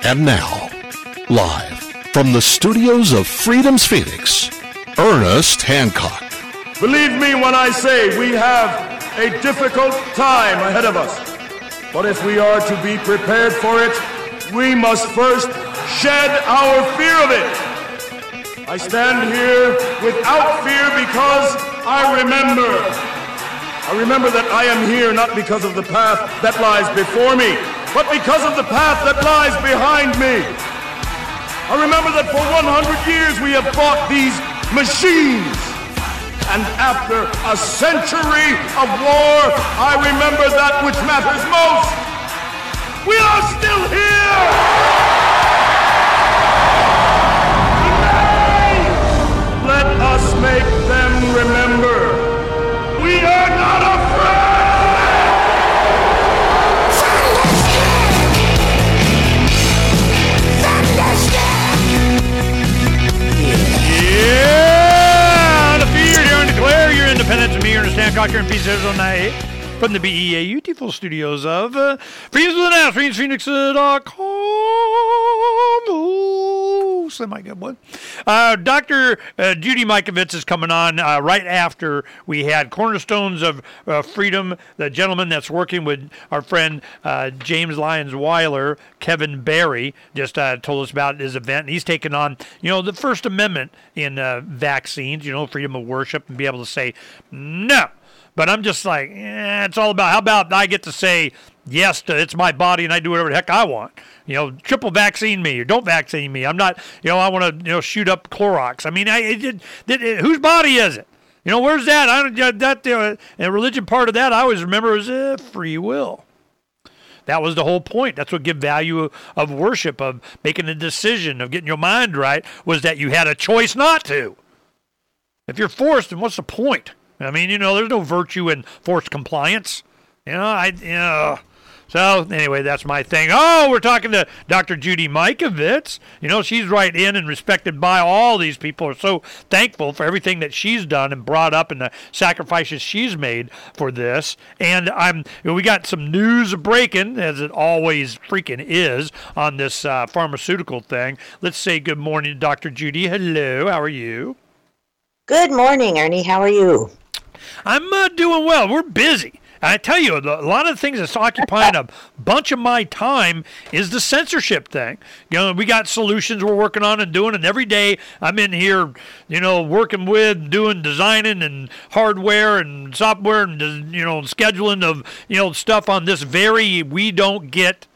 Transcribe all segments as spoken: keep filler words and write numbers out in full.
And now, live from the studios of Freedom's Phoenix, Ernest Hancock. Believe me when I say we have a difficult time ahead of us. But if we are to be prepared for it, we must first shed our fear of it. I stand here without fear because I remember. I remember that I am here not because of the path that lies before me, but because of the path that lies behind me. I remember that for one hundred years we have fought these machines. And after a century of war, I remember that which matters most. We are still here! Let us make them remember. We are not afraid! Yeah! The fear, you declare your independence of me, Ernest Hancock, here in Phoenix, Arizona, from the B E A U T-ful studios of uh, Freedom's with an Ass, Freedoms Phoenix dot com. Ooh, semi-good one. Uh, Doctor Uh, Judy Mikovits is coming on uh, right after we had Cornerstones of uh, Freedom, the gentleman that's working with our friend uh, James Lyons Weiler, Kevin Barry, just uh, told us about his event. And he's taken on, you know, the First Amendment in uh, vaccines, you know, freedom of worship, and be able to say no. But I'm just like, eh, it's all about, how about I get to say yes to it's my body and I do whatever the heck I want. You know, triple vaccine me or don't vaccine me. I'm not, you know, I want to, you know, shoot up Clorox. I mean, I, it, it, it, it, whose body is it? You know, where's that? I don't, that, uh, and religion part of that I always remember is uh, free will. That was the whole point. That's what give value of worship, of making a decision, of getting your mind right, was that you had a choice not to. If you're forced, then what's the point? I mean, you know, there's no virtue in forced compliance. You know, I, you know. So, anyway, that's my thing. Oh, we're talking to Doctor Judy Mikovits. You know, she's right in and respected by all these people. Are so thankful for everything that she's done and brought up and the sacrifices she's made for this. And I'm, you know, we got some news breaking, as it always freaking is, on this uh, pharmaceutical thing. Let's say good morning to Doctor Judy. Hello, how are you? Good morning, Ernie. How are you? I'm uh, doing well. We're busy. I tell you, a lot of the things that's occupying a bunch of my time is the censorship thing. You know, we got solutions we're working on and doing, and every day I'm in here, you know, working with, doing designing and hardware and software and, you know, scheduling of, you know, stuff on this very, we don't get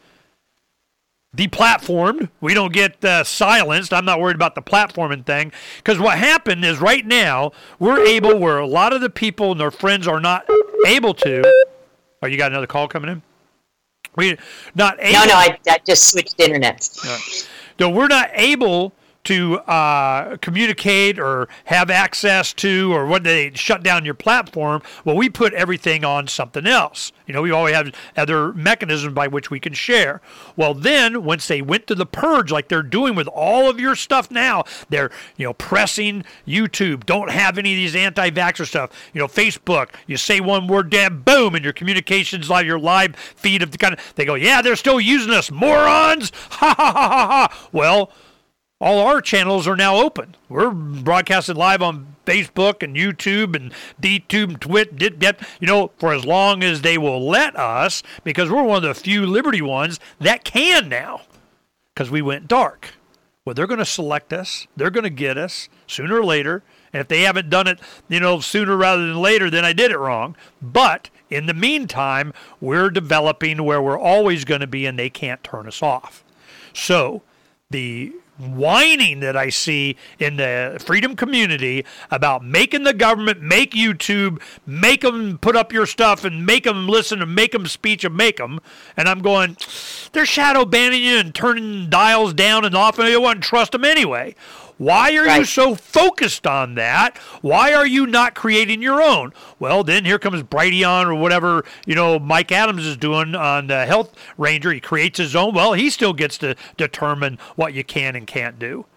deplatformed. We don't get uh, silenced. I'm not worried about the platforming thing, because what happened is right now we're able, where a lot of the people and their friends are not able to. Oh, you got another call coming in? We not able. No, no, I, I just switched internet. No. So we're not able to uh, communicate or have access to, or when they shut down your platform, well, we put everything on something else. You know, we always have other mechanisms by which we can share. Well, then, once they went to the purge, like they're doing with all of your stuff now, they're, you know, pressing YouTube. Don't have any of these anti-vaxxer stuff. You know, Facebook, you say one word, damn, boom, and your communications, like your live feed of the kind of, they go, yeah, they're still using us, morons, ha, ha, ha, ha, ha. Well, all our channels are now open. We're broadcasted live on Facebook and YouTube and DTube and Twit, dip, dip, you know, for as long as they will let us, because we're one of the few Liberty ones that can now, because we went dark. Well, they're going to select us. They're going to get us sooner or later. And if they haven't done it, you know, sooner rather than later, then I did it wrong. But in the meantime, we're developing where we're always going to be, and they can't turn us off. So the whining that I see in the freedom community about making the government make YouTube, make them put up your stuff and make them listen and make them speech and make them. And I'm going, they're shadow banning you and turning dials down and off, and you wouldn't trust them anyway. Why are right. you so focused on that? Why are you not creating your own? Well, then here comes Brighteon or whatever, you know, Mike Adams is doing on the Health Ranger. He creates his own. Well, he still gets to determine what you can and can't do.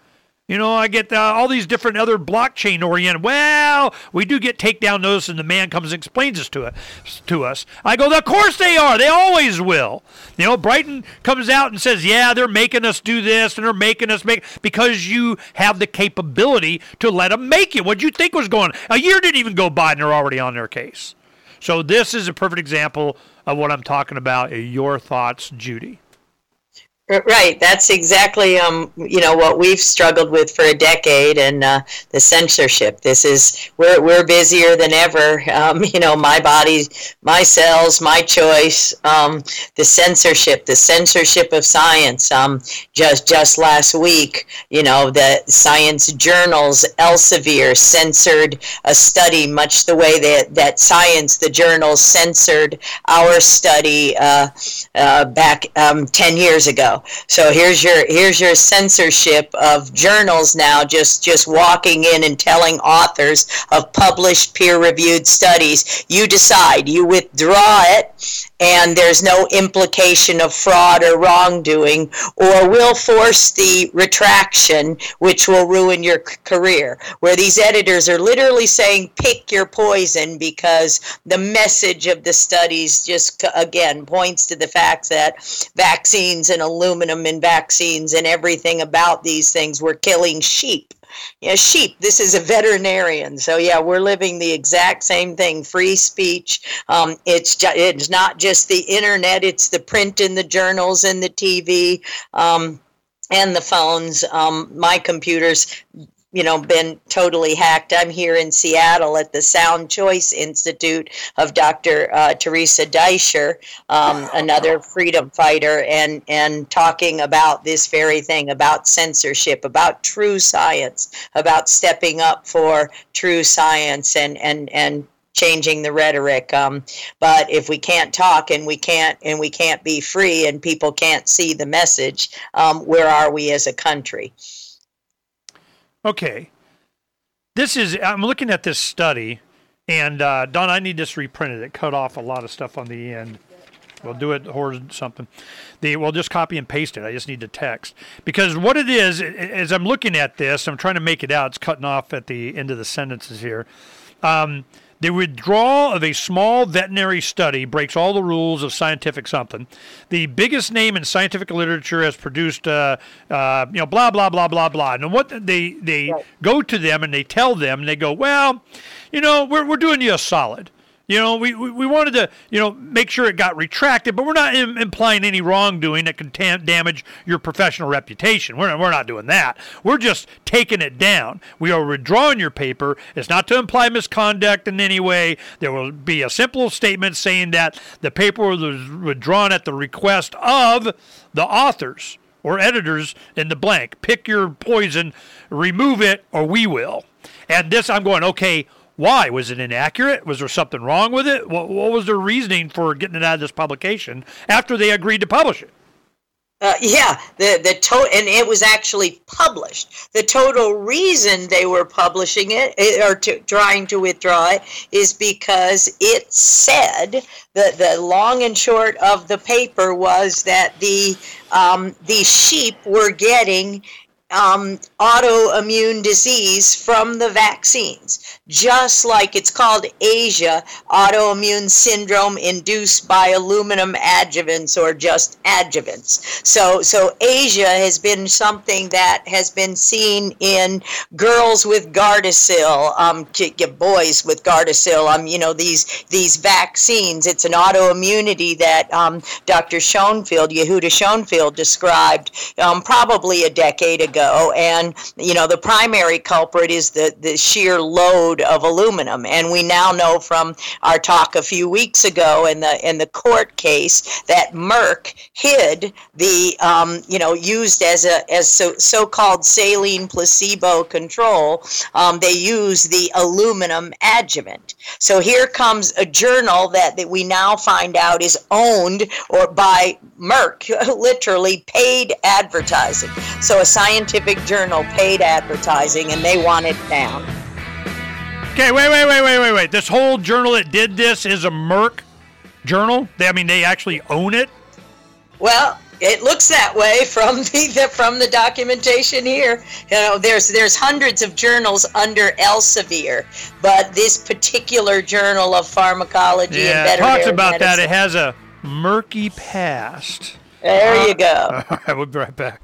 You know, I get uh, all these different other blockchain-oriented. Well, we do get takedown notice, and the man comes and explains this to us. To us. I go, of course they are. They always will. You know, Brighton comes out and says, yeah, they're making us do this, and they're making us make, because you have the capability to let them make it. What'd you think was going on? A year didn't even go by, and they're already on their case. So this is a perfect example of what I'm talking about. Your thoughts, Judy? Right. That's exactly, um, you know, what we've struggled with for a decade, and uh, the censorship. This is, we're we're busier than ever. Um, you know, my body, my cells, my choice. Um, the censorship, the censorship of science. Um, just just last week, you know, the science journals, Elsevier censored a study, much the way that that Science, the journal, censored our study uh, uh, back um, ten years ago. So here's your here's your censorship of journals now, just just walking in and telling authors of published peer-reviewed studies, you decide, you withdraw it, and there's no implication of fraud or wrongdoing, or we'll force the retraction, which will ruin your c- career. Where these editors are literally saying, pick your poison, because the message of the studies just, again, points to the fact that vaccines and aluminum in vaccines and everything about these things were killing sheep. Yeah, sheep. This is a veterinarian. So yeah, we're living the exact same thing. Free speech. Um, it's ju- it's not just the internet. It's the print and the journals and the T V um, and the phones. Um, my computer's, you know, been totally hacked. I'm here in Seattle at the Sound Choice Institute of Doctor Uh, Teresa Deisher, um, another freedom fighter, and, and talking about this very thing, about censorship, about true science, about stepping up for true science and, and, and changing the rhetoric. Um, but if we can't talk and we can't and we can't be free and people can't see the message, um, where are we as a country? Okay, this is, I'm looking at this study, and uh, Don, I need this reprinted. It cut off a lot of stuff on the end. We'll do it or something. The, we'll just copy and paste it. I just need the text. Because what it is, as I'm looking at this, I'm trying to make it out. It's cutting off at the end of the sentences here. Um, The withdrawal of a small veterinary study breaks all the rules of scientific something. The biggest name in scientific literature has produced, uh, uh, you know, blah, blah, blah, blah, blah. And what they they right. go to them and they tell them, and they go, well, you know, we're we're doing you a solid. You know, we, we, we wanted to, you know, make sure it got retracted, but we're not im- implying any wrongdoing that could tam- damage your professional reputation. We're not, we're not doing that. We're just taking it down. We are withdrawing your paper. It's not to imply misconduct in any way. There will be a simple statement saying that the paper was withdrawn at the request of the authors or editors in the blank. Pick your poison, remove it, or we will. And this, I'm going, okay, why? Was it inaccurate? Was there something wrong with it? What, what was their reasoning for getting it out of this publication after they agreed to publish it? Uh, yeah, the the to- and it was actually published. The total reason they were publishing it or to, trying to withdraw it is because it said the the long and short of the paper was that the um, the sheep were getting Um, autoimmune disease from the vaccines, just like it's called ASIA, autoimmune syndrome induced by aluminum adjuvants or just adjuvants. So, so ASIA has been something that has been seen in girls with Gardasil, um, boys with Gardasil. Um, you know, these these vaccines. It's an autoimmunity that um, Doctor Schoenfield, Yehuda Schoenfield, described um, probably a decade ago. And, you know, the primary culprit is the, the sheer load of aluminum. And we now know from our talk a few weeks ago in the in the court case that Merck hid the, um, you know, used as a as so, so-called saline placebo control. Um, they use the aluminum adjuvant. So here comes a journal that, that we now find out is owned or by Merck, literally paid advertising. So a scientific journal paid advertising, and they want it down. Okay, wait, wait, wait, wait, wait, wait. This whole journal that did this is a Merck journal? They, I mean, they actually own it? Well, It looks that way from the from the documentation here. You know, there's there's hundreds of journals under Elsevier, but this particular journal of pharmacology yeah, and veterinary talks about medicine, that. It has a murky past. There uh, you go. All right, we'll be right back.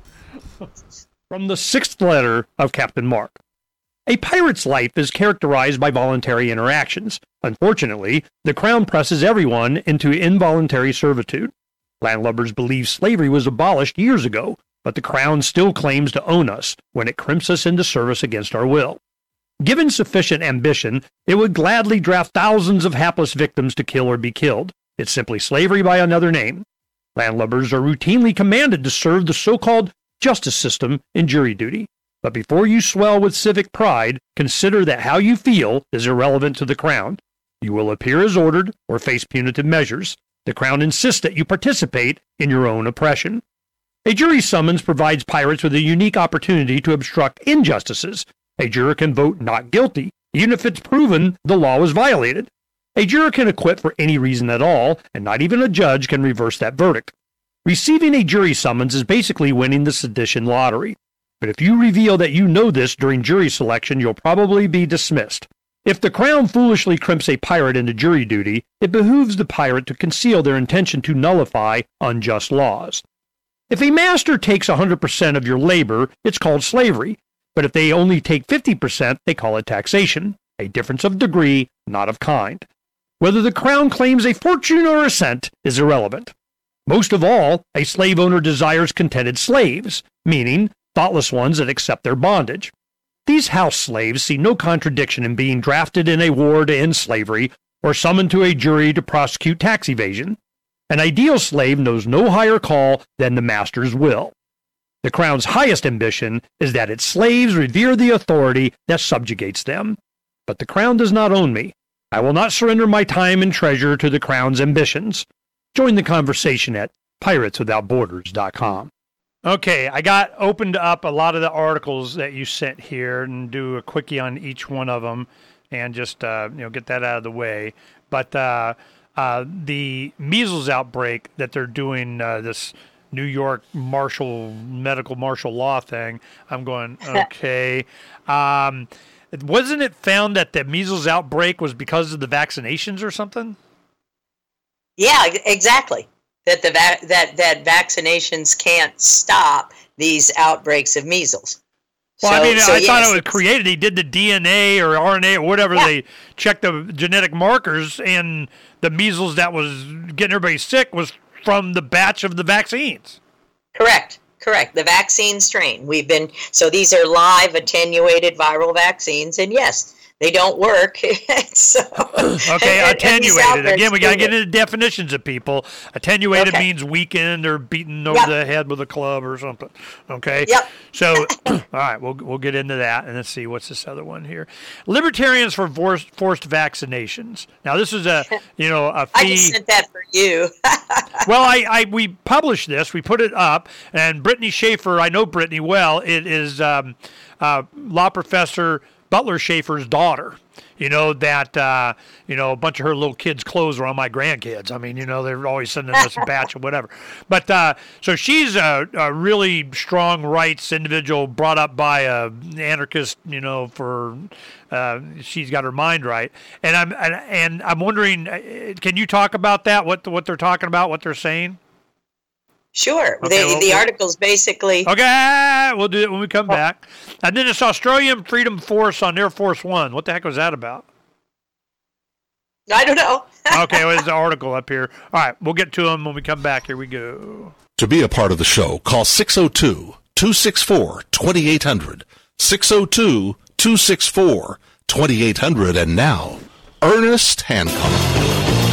From the sixth letter of Captain Mark. A pirate's life is characterized by voluntary interactions. Unfortunately, the Crown presses everyone into involuntary servitude. Landlubbers believe slavery was abolished years ago, but the Crown still claims to own us when it crimps us into service against our will. Given sufficient ambition, it would gladly draft thousands of hapless victims to kill or be killed. It's simply slavery by another name. Landlubbers are routinely commanded to serve the so-called justice system in jury duty. But before you swell with civic pride, consider that how you feel is irrelevant to the Crown. You will appear as ordered or face punitive measures. The Crown insists that you participate in your own oppression. A jury summons provides pirates with a unique opportunity to obstruct injustices. A juror can vote not guilty, even if it's proven the law was violated. A juror can acquit for any reason at all, and not even a judge can reverse that verdict. Receiving a jury summons is basically winning the sedition lottery. But if you reveal that you know this during jury selection, you'll probably be dismissed. If the Crown foolishly crimps a pirate into jury duty, it behooves the pirate to conceal their intention to nullify unjust laws. If a master takes one hundred percent of your labor, it's called slavery. But if they only take fifty percent, they call it taxation, a difference of degree, not of kind. Whether the Crown claims a fortune or a cent is irrelevant. Most of all, a slave owner desires contented slaves, meaning thoughtless ones that accept their bondage. These house slaves see no contradiction in being drafted in a war to end slavery or summoned to a jury to prosecute tax evasion. An ideal slave knows no higher call than the master's will. The Crown's highest ambition is that its slaves revere the authority that subjugates them. But the Crown does not own me. I will not surrender my time and treasure to the Crown's ambitions. Join the conversation at pirates without borders dot com. Okay, I got opened up a lot of the articles that you sent here and do a quickie on each one of them and just uh, you know get that out of the way. But uh, uh, the measles outbreak that they're doing, uh, this New York martial medical martial law thing, I'm going, okay. um, wasn't it found that the measles outbreak was because of the vaccinations or something? Yeah, exactly. That the va- that that vaccinations can't stop these outbreaks of measles. Well, so, I mean, so I yes, thought it was created. He did the D N A or R N A or whatever. Yeah. They checked the genetic markers, and the measles that was getting everybody sick was from the batch of the vaccines. Correct. Correct. The vaccine strain. We've been so these are live attenuated viral vaccines, and yes, they don't work. so, okay, and, attenuated. And Again, we got to get into definitions of people. Attenuated okay. means weakened or beaten over yep. the head with a club or something. Okay? Yep. So, all right, we'll we'll get into that, and let's see, what's this other one here? Libertarians for forced, forced vaccinations. Now, this is a, you know, a fee. I just sent that for you. Well, I, I we published this. We put it up, and Brittany Schaefer, I know Brittany well. It is um, uh, law professor Butler Schaefer's daughter. You know, that, uh, you know, a bunch of her little kids' clothes were on my grandkids. I mean, you know, they're always sending us a batch or whatever. But uh, so she's a, a really strong rights individual brought up by a anarchist, you know, for uh, she's got her mind right. And I'm and, and I'm wondering, can you talk about that, what what they're talking about, what they're saying? Sure. Okay, the well, the we'll, article's basically... Okay, we'll do it when we come back. And then it's Australian Freedom Force on Air Force One. What the heck was that about? I don't know. Okay, well, there's an article up here. All right, we'll get to them when we come back. Here we go. To be a part of the show, call six oh two, two six four, two eight hundred. six oh two, two six four, two eight hundred. And now, Ernest Hancock.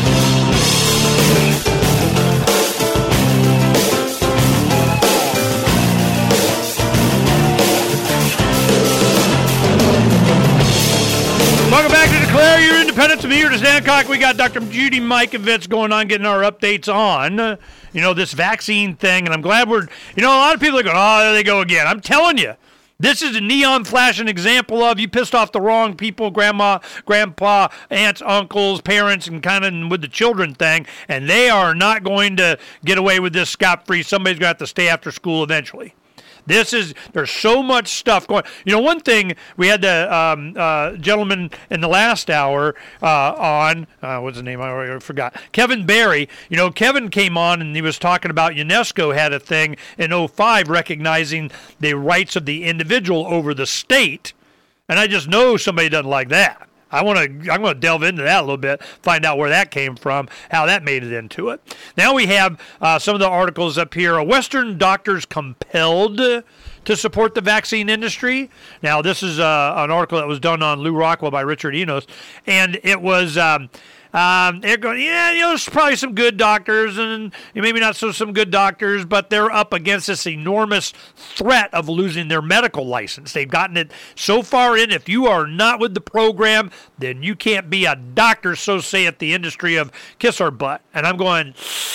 Welcome back to Declare Your Independence. I'm here to Hancock. We got Doctor Judy, Mike, and Vince going on, getting our updates on, uh, you know, this vaccine thing. And I'm glad we're, you know, a lot of people are going, oh, there they go again. I'm telling you, This is a neon flashing example of you pissed off the wrong people, grandma, grandpa, aunts, uncles, parents, and kind of with the children thing, and they are not going to get away with this scot-free. Somebody's got to stay after school eventually. This is, there's so much stuff going. You know, one thing, we had the um, uh, gentleman in the last hour uh, on, uh, what's his name? I already forgot. Kevin Barry. You know, Kevin came on and he was talking about UNESCO had a thing in oh five recognizing the rights of the individual over the state. And I just know somebody doesn't like that. I want to. I'm going to delve into that a little bit, find out where that came from, how that made it into it. Now we have uh, some of the articles up here. Western doctors compelled to support the vaccine industry. Now this is uh, an article that was done on Lou Rockwell by Richard Enos, and it was. Um, Um, they're going, yeah, you know, there's probably some good doctors and maybe not so some good doctors, but they're up against this enormous threat of losing their medical license. They've gotten it so far in, if you are not with the program, then you can't be a doctor, so saith the industry of kiss our butt. And I'm going,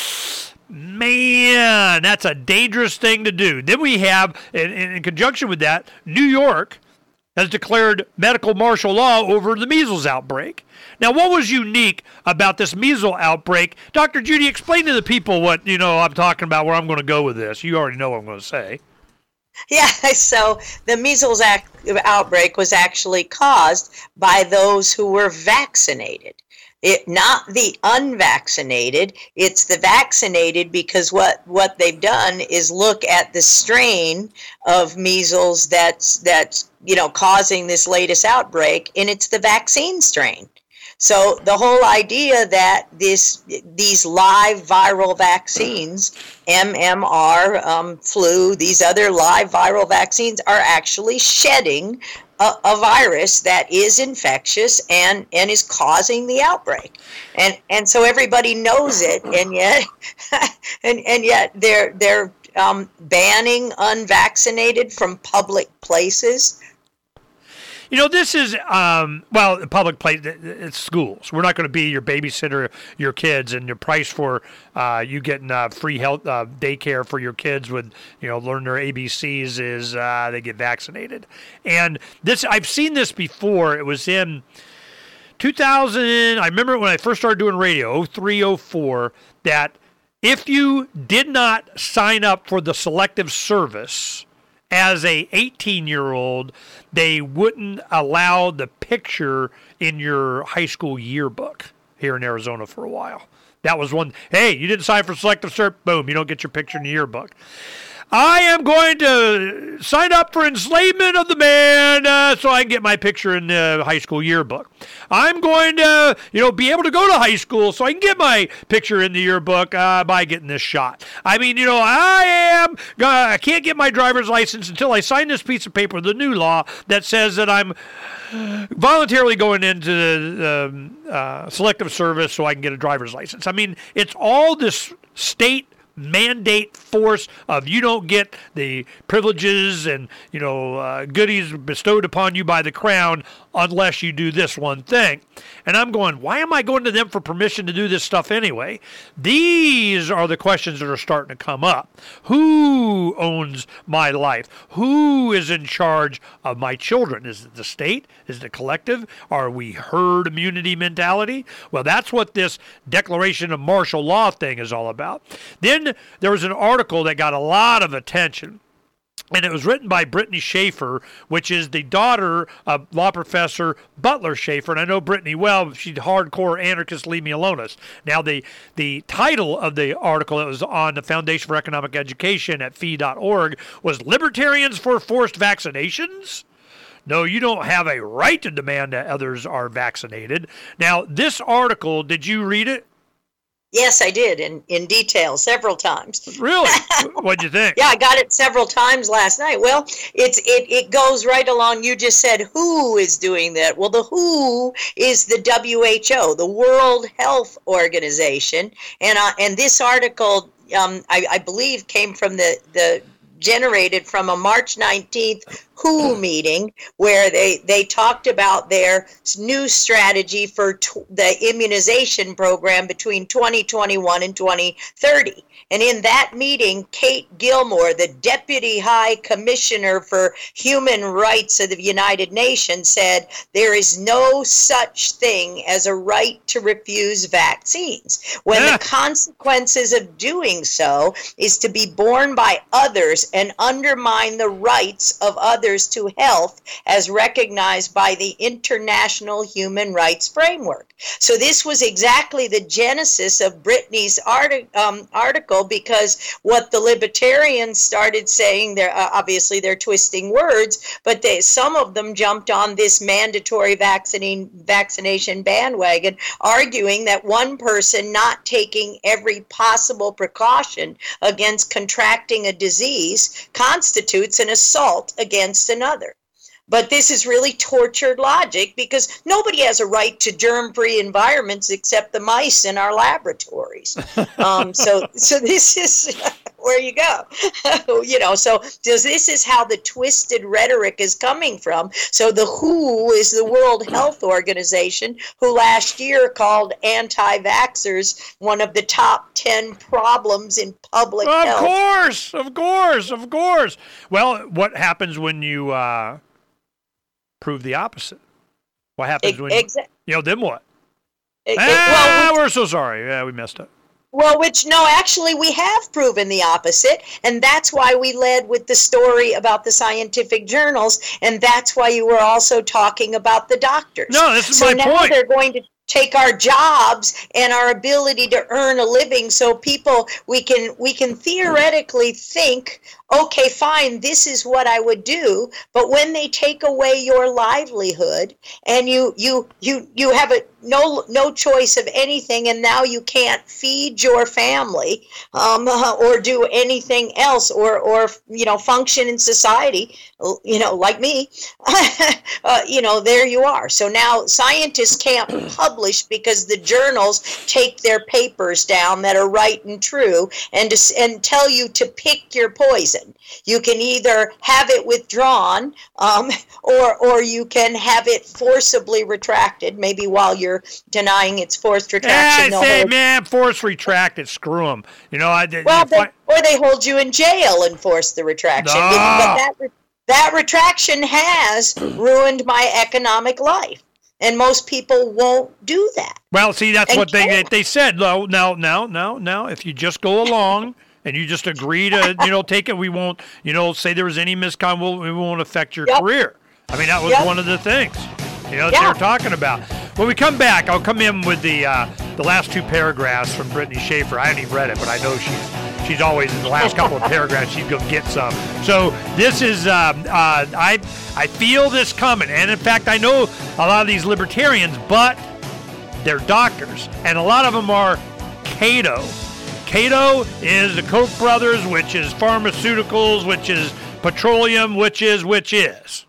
man, that's a dangerous thing to do. Then we have, in, in conjunction with that, New York has declared medical martial law over the measles outbreak. Now, what was unique about this measles outbreak? Doctor Judy, explain to the people what, you know, I'm talking about, where I'm going to go with this. You already know what I'm going to say. Yeah, so the measles act- outbreak was actually caused by those who were vaccinated. It, not the unvaccinated, it's the vaccinated, because what, what they've done is look at the strain of measles that's, that's, you know, causing this latest outbreak, and it's the vaccine strain. So the whole idea that this these live viral vaccines, M M R, um, flu, these other live viral vaccines are actually shedding a, a virus that is infectious and, and is causing the outbreak. And and so everybody knows it, and yet and, and yet they're they're um, banning unvaccinated from public places. You know, this is, um, well, public place, it's schools. We're not going to be your babysitter, your kids, and your price for uh, you getting uh, free health uh, daycare for your kids with, you know, learn their A B Cs is uh, they get vaccinated. And this, I've seen this before. It was in two thousand, I remember when I first started doing radio, oh three, oh four, that if you did not sign up for the selective service as a eighteen-year-old, they wouldn't allow the picture in your high school yearbook here in Arizona for a while. That was one, hey, you didn't sign for selective cert, boom, you don't get your picture in the yearbook. I am going to sign up for enslavement of the man uh, so I can get my picture in the high school yearbook. I'm going to, you know, be able to go to high school so I can get my picture in the yearbook uh, by getting this shot. I mean, you know, I am, uh, I can't get my driver's license until I sign this piece of paper, the new law that says that I'm voluntarily going into the um, uh, selective service so I can get a driver's license. I mean, it's all this state mandate force of you don't get the privileges and, you know, uh, goodies bestowed upon you by the crown unless you do this one thing. And I'm going, why am I going to them for permission to do this stuff anyway? These are the questions that are starting to come up. Who owns my life? Who is in charge of my children? Is it the state? Is it the collective? Are we herd immunity mentality? Well, that's what this declaration of martial law thing is all about. Then there was an article that got a lot of attention, and it was written by Brittany Schaefer, which is the daughter of law professor Butler Schaefer. And I know Brittany well. She's hardcore anarchist, leave me alone us. Now, the, the title of the article that was on the Foundation for Economic Education at fee dot org was Libertarians for Forced Vaccinations? No, you don't have a right to demand that others are vaccinated. Now, this article, did you read it? Yes, I did, in, in detail, several times. Really? What'd you think? Yeah, I got it several times last night. Well, it's it, it goes right along. You just said, who is doing that? Well, the who is the W H O, the World Health Organization. And uh, and this article, um, I, I believe, came from the, the generated from a March nineteenth W H O meeting where they, they talked about their new strategy for t- the immunization program between twenty twenty-one and twenty thirty. And in that meeting, Kate Gilmore, the Deputy High Commissioner for Human Rights of the United Nations, said there is no such thing as a right to refuse vaccines, when yeah. the consequences of doing so is to be borne by others and undermine the rights of others to health as recognized by the International Human Rights Framework. So this was exactly the genesis of Brittany's arti- um, article, because what the libertarians started saying, they're uh, obviously they're twisting words, but they, some of them jumped on this mandatory vaccinating vaccination bandwagon, arguing that one person not taking every possible precaution against contracting a disease constitutes an assault against another. But this is really tortured logic, because nobody has a right to germ-free environments except the mice in our laboratories. Um, so, so this is where you go. you know, so this is how the twisted rhetoric is coming from. So the W H O is the World Health Organization, who last year called anti-vaxxers one of the top ten problems in public of health. Of course, of course, of course. Well, what happens when you... Uh... prove the opposite? What happens when Exa- you know? Then what? It, ah, it, well, we, we're so sorry. Yeah, we messed up. Well, which no, actually, we have proven the opposite, and that's why we led with the story about the scientific journals, and that's why you were also talking about the doctors. No, this is so my now point. They're going to take our jobs and our ability to earn a living, so people we can we can theoretically think, okay, fine, this is what I would do. But when they take away your livelihood and you you you you have a no no choice of anything, and now you can't feed your family um, or do anything else, or or you know function in society, you know, like me, uh, you know, there you are. So now scientists can't publish because the journals take their papers down that are right and true, and to, and tell you to pick your poison. You can either have it withdrawn, um, or or you can have it forcibly retracted, maybe while you're denying its forced retraction. Yeah, I say, man, force retracted. Screw them. You know, I did. Well, you know, they, or they hold you in jail and force the retraction. No. But that that retraction has ruined my economic life, and most people won't do that. Well, see, that's and what they can't. they said. No, no, no, no, no. If you just go along. And you just agree to, you know, take it. We won't, you know, say there was any misconduct. We'll, we won't affect your yep. career. I mean, that was yep. one of the things, you know, that yeah. they were talking about. When we come back, I'll come in with the uh, the last two paragraphs from Brittany Schaefer. I haven't even read it, but I know she's she's always in the last couple of paragraphs. She's gonna get some. So this is, um, uh, I I feel this coming, and in fact, I know a lot of these libertarians, but they're doctors, and a lot of them are Cato. Cato is the Koch brothers, which is pharmaceuticals, which is petroleum, which is, which is.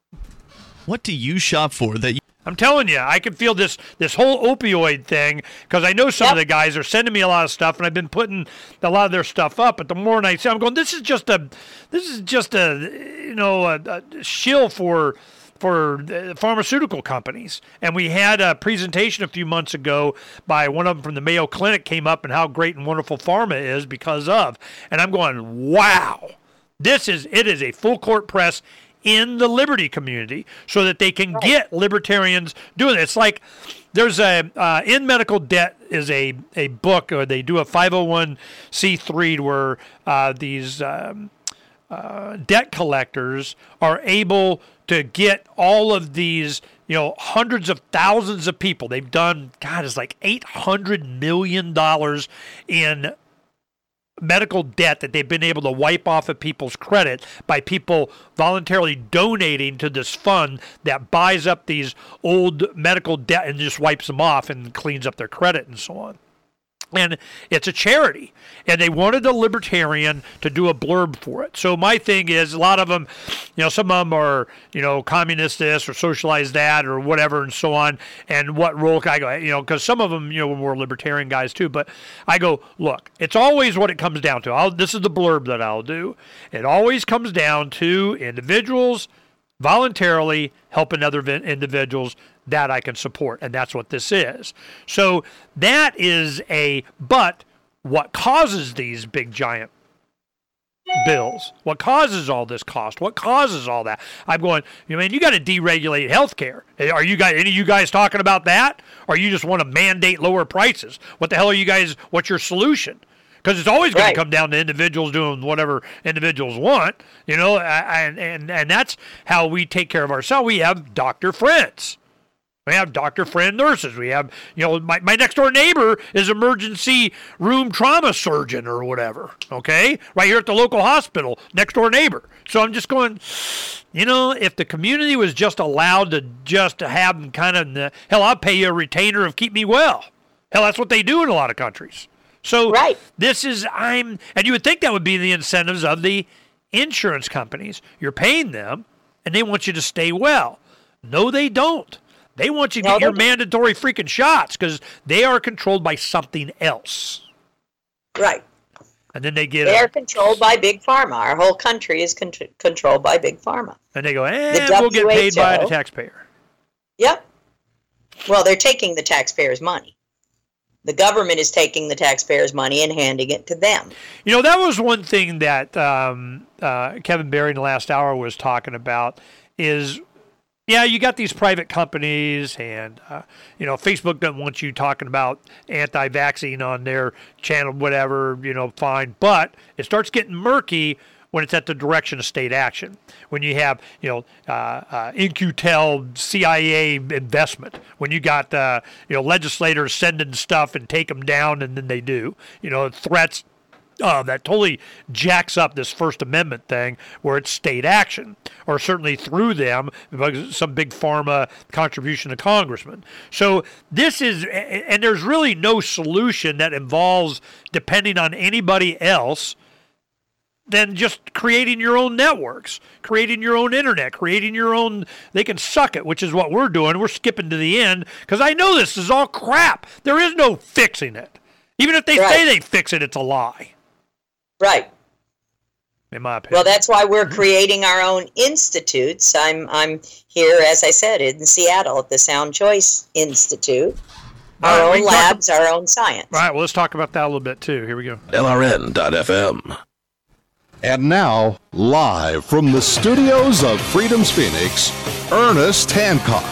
What do you shop for that you... I'm telling you, I can feel this this whole opioid thing, because I know some yep. of the guys are sending me a lot of stuff, and I've been putting a lot of their stuff up. But the more I see, I'm going, this is just a, this is just a, you know, a, a shill for. for pharmaceutical companies. And we had a presentation a few months ago by one of them from the Mayo Clinic, came up and how great and wonderful pharma is because of. And I'm going, wow, this is, it is a full court press in the liberty community so that they can right. get libertarians doing it. It's like there's a, uh, In Medical Debt is a, a book, or they do a five oh one c three where uh, these um, uh, debt collectors are able to get all of these, you know, hundreds of thousands of people. They've done, God, it's like eight hundred million dollars in medical debt that they've been able to wipe off of people's credit by people voluntarily donating to this fund that buys up these old medical debt and just wipes them off and cleans up their credit and so on. And it's a charity. And they wanted a libertarian to do a blurb for it. So my thing is, a lot of them, you know, some of them are, you know, communist this or socialized that or whatever and so on. And what role can I go, you know, because some of them, you know, were more libertarian guys too. But I go, look, it's always what it comes down to. I'll, this is the blurb that I'll do. It always comes down to individuals voluntarily helping other individuals that I can support, and that's what this is. So that is a, but what causes these big giant bills? What causes all this cost? What causes all that? I'm going, you mean, you got to deregulate healthcare. Are you guys, any of you guys talking about that? Or you just want to mandate lower prices? What the hell are you guys, what's your solution? Because it's always going right. to come down to individuals doing whatever individuals want, you know, and, and, and that's how we take care of ourselves. We have doctor friends. We have doctor friend nurses. We have, you know, my, my next door neighbor is emergency room trauma surgeon or whatever, okay? Right here at the local hospital, next door neighbor. So I'm just going, you know, if the community was just allowed to just to have them kind of, hell, I'll pay you a retainer of keep me well. Hell, that's what they do in a lot of countries. So right. this is, I'm, and you would think that would be the incentives of the insurance companies. You're paying them, and they want you to stay well. No, they don't. They want you to no, get your mandatory freaking shots because they are controlled by something else. Right. And then they get They a, are controlled by Big Pharma. Our whole country is con- controlled by Big Pharma. And they go, eh, we'll get paid by the taxpayer. Yep. Well, they're taking the taxpayers' money. The government is taking the taxpayers' money and handing it to them. You know, that was one thing that um, uh, Kevin Barry in the last hour was talking about is, yeah, you got these private companies and, uh, you know, Facebook doesn't want you talking about anti-vaccine on their channel, whatever, you know, fine. But it starts getting murky when it's at the direction of state action. When you have, you know, uh, uh, In Q Tel, C I A investment. When you got, uh, you know, legislators sending stuff and take them down, and then they do. You know, threats. Uh, that totally jacks up this First Amendment thing where it's state action, or certainly through them, because some big pharma contribution to congressmen. So this is, and there's really no solution that involves depending on anybody else than just creating your own networks, creating your own internet, creating your own, they can suck it, which is what we're doing. We're skipping to the end because I know this is all crap. There is no fixing it. Even if they right. say they fix it, it's a lie. Right. In my opinion. Well, that's why we're creating our own institutes. I'm I'm here, as I said, in Seattle at the Sound Choice Institute. Our right, own labs, about, our own science. All right, well, let's talk about that a little bit, too. Here we go. L R N dot F M. And now, live from the studios of Freedom's Phoenix, Ernest Hancock.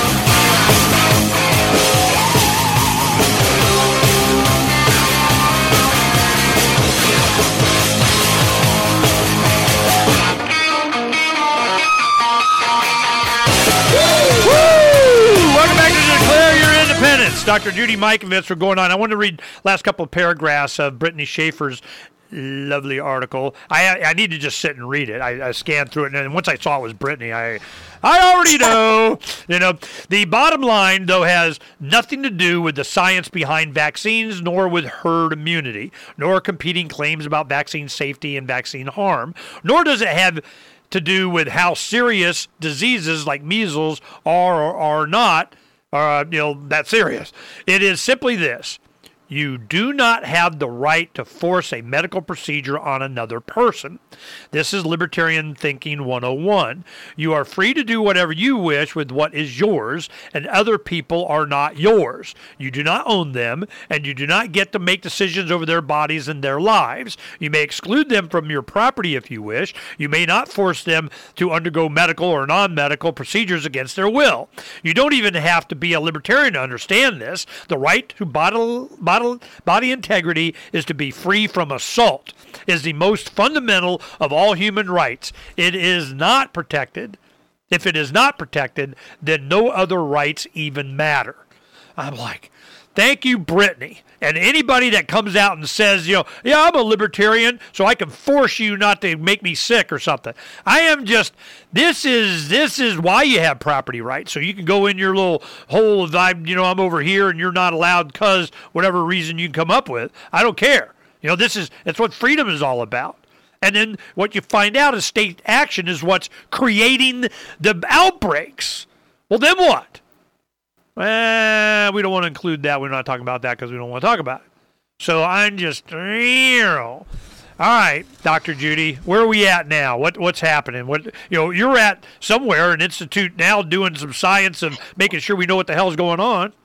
Doctor Judy Mikovits are going on. I want to read last couple of paragraphs of Brittany Schaefer's lovely article. I I need to just sit and read it. I, I scanned through it, and once I saw it was Brittany, I I already know. You know, the bottom line, though, has nothing to do with the science behind vaccines, nor with herd immunity, nor competing claims about vaccine safety and vaccine harm, nor does it have to do with how serious diseases like measles are or are not. Uh, you know, that serious. It is simply this. You do not have the right to force a medical procedure on another person. This is Libertarian Thinking one oh one. You are free to do whatever you wish with what is yours, and other people are not yours. You do not own them, and you do not get to make decisions over their bodies and their lives. You may exclude them from your property if you wish. You may not force them to undergo medical or non-medical procedures against their will. You don't even have to be a libertarian to understand this. The right to bottle, bottle Body integrity is to be free from assault, is the most fundamental of all human rights. It is not protected. If it is not protected, then no other rights even matter. I'm like, Thank you, Brittany. And anybody that comes out and says, you know, yeah, I'm a libertarian, so I can force you not to make me sick or something. I am just, this is this is why you have property rights. So you can go in your little hole of, I'm, you know, I'm over here and you're not allowed because whatever reason you can come up with. I don't care. You know, this is, that's what freedom is all about. And then what you find out is state action is what's creating the outbreaks. Well, then what? Well, we don't want to include that. We're not talking about that because we don't want to talk about it. So I'm just, you know. All right, Doctor Judy, where are we at now? What what's happening? What you know, you're at somewhere, an institute now doing some science of making sure we know what the hell's going on.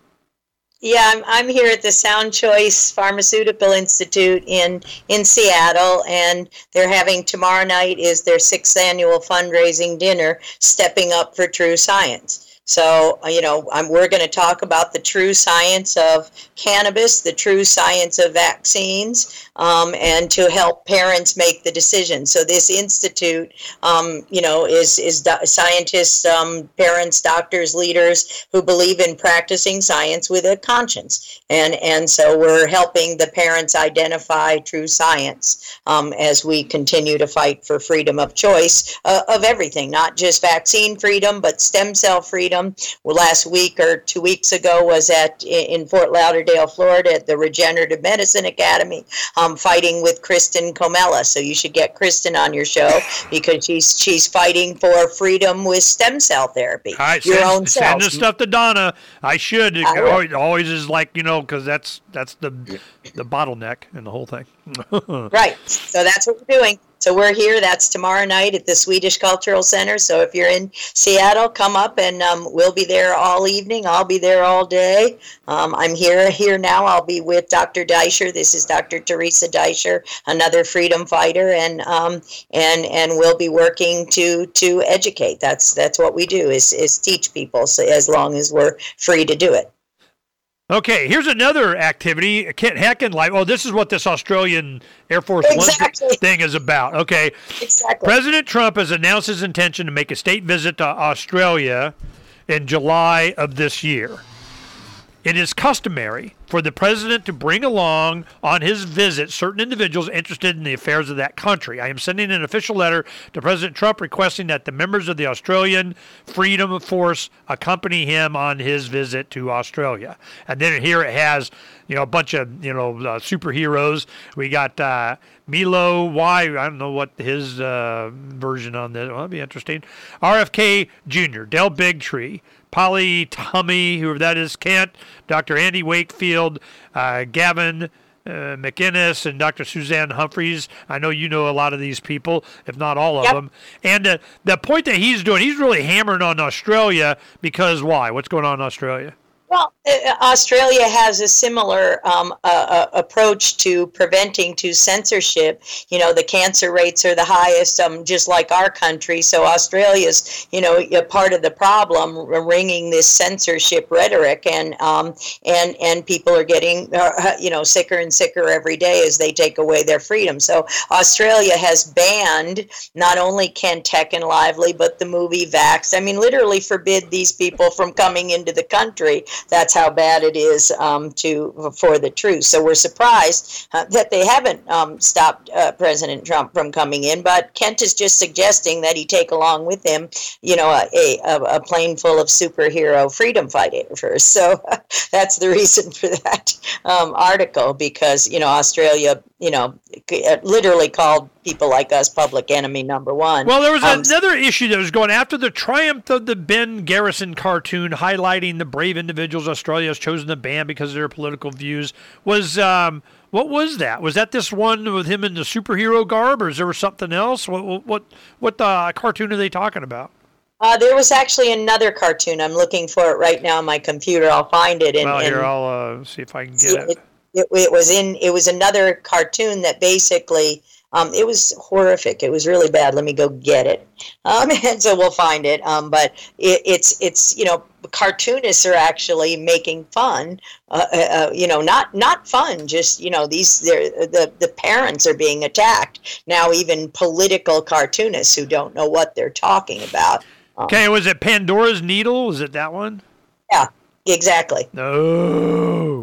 Yeah, I'm I'm here at the Sound Choice Pharmaceutical Institute in in Seattle, and they're having tomorrow night is their sixth annual fundraising dinner, Stepping Up for True Science. So, you know, I'm, we're going to talk about the true science of cannabis, the true science of vaccines, um, and to help parents make the decision. So this institute, um, you know, is, is do- scientists, um, parents, doctors, leaders who believe in practicing science with a conscience. And, and so we're helping the parents identify true science um, as we continue to fight for freedom of choice uh, of everything, not just vaccine freedom, but stem cell freedom. Well, last week or two weeks ago was at in Fort Lauderdale, Florida, at the Regenerative Medicine Academy, um, fighting with Kristen Comella. So you should get Kristen on your show because she's she's fighting for freedom with stem cell therapy. All right, your send, own cells. Send this stuff to Donna. I should. It I always, always is like, you know, because that's that's the the bottleneck in the whole thing. Right. So that's what we're doing. So we're here. That's tomorrow night at the Swedish Cultural Center. So if you're in Seattle, come up and um, we'll be there all evening. I'll be there all day. Um, I'm here here now. I'll be with Doctor Deisher. This is Doctor Teresa Deisher, another freedom fighter, and um, and and we'll be working to to educate. That's that's what we do is is teach people. So as long as we're free to do it. Okay, here's another activity. Kent Heckin, like, oh, this is what this Australian Air Force exactly. One thing is about. Okay. Exactly. President Trump has announced his intention to make a state visit to Australia in July of this year. It is customary for the president to bring along on his visit certain individuals interested in the affairs of that country. I am sending an official letter to President Trump requesting that the members of the Australian Freedom Force accompany him on his visit to Australia. And then here it has, you know, a bunch of, you know, uh, superheroes. We got uh, Milo Y. I don't know what his uh, version on this. Well, that'll be interesting. R F K Junior, Del Bigtree, Polly Tummy, whoever that is, Kent, Doctor Andy Wakefield, uh, Gavin uh, McInnes, and Doctor Suzanne Humphreys. I know you know a lot of these people, if not all of yep. them. And uh, the point that he's doing, he's really hammering on Australia because why? What's going on in Australia? Well, uh, Australia has a similar um, uh, uh, approach to preventing to censorship. You know, the cancer rates are the highest, um, just like our country. So Australia's, you know, a part of the problem, ringing this censorship rhetoric, and um, and and people are getting, uh, you know, sicker and sicker every day as they take away their freedom. So Australia has banned not only Kent Heckin Lively, but the movie Vaxxed. I mean, literally forbid these people from coming into the country. That's how bad it is um, to for the truth. So we're surprised uh, that they haven't um, stopped uh, President Trump from coming in. But Kent is just suggesting that he take along with him, you know, a, a, a plane full of superhero freedom fighters. So that's the reason for that um, article, because, you know, Australia, you know, literally called people like us public enemy number one. Well, there was um, another issue that was going after the triumph of the Ben Garrison cartoon highlighting the brave individuals Australia has chosen to ban because of their political views. Was um, what was that? Was that this one with him in the superhero garb, or is there something else? What what what uh, cartoon are they talking about? Uh, there was actually another cartoon. I'm looking for it right now on my computer. I'll find it. And, well, here and I'll uh, see if I can get it. It, it. It was in. It was another cartoon that basically. Um, it was horrific. It was really bad. Let me go get it. Um, and so we'll find it. Um, but it, it's, it's, you know, cartoonists are actually making fun, uh, uh, you know, not, not fun, just, you know, these, the, the parents are being attacked. Now, even political cartoonists who don't know what they're talking about. Um, okay. Was it Pandora's Needle? Was it that one? Yeah, exactly. No.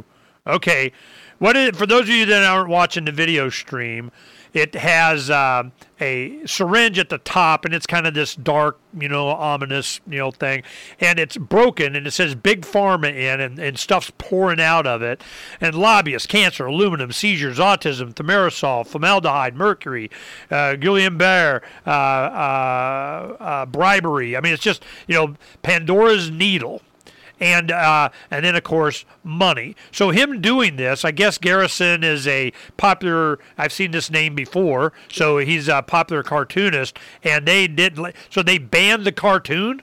Okay. What is, for those of you that aren't watching the video stream, it has uh, a syringe at the top, and it's kind of this dark, you know, ominous, you know, thing. And it's broken, and it says Big Pharma in, and, and stuff's pouring out of it. And lobbyists, cancer, aluminum, seizures, autism, thimerosal, formaldehyde, mercury, uh, Guillain-Barré, uh, uh, uh, bribery. I mean, it's just, you know, Pandora's needle. And uh, and then, of course, money. So him doing this, I guess Garrison is a popular, I've seen this name before, so he's a popular cartoonist, and they did, so they banned the cartoon?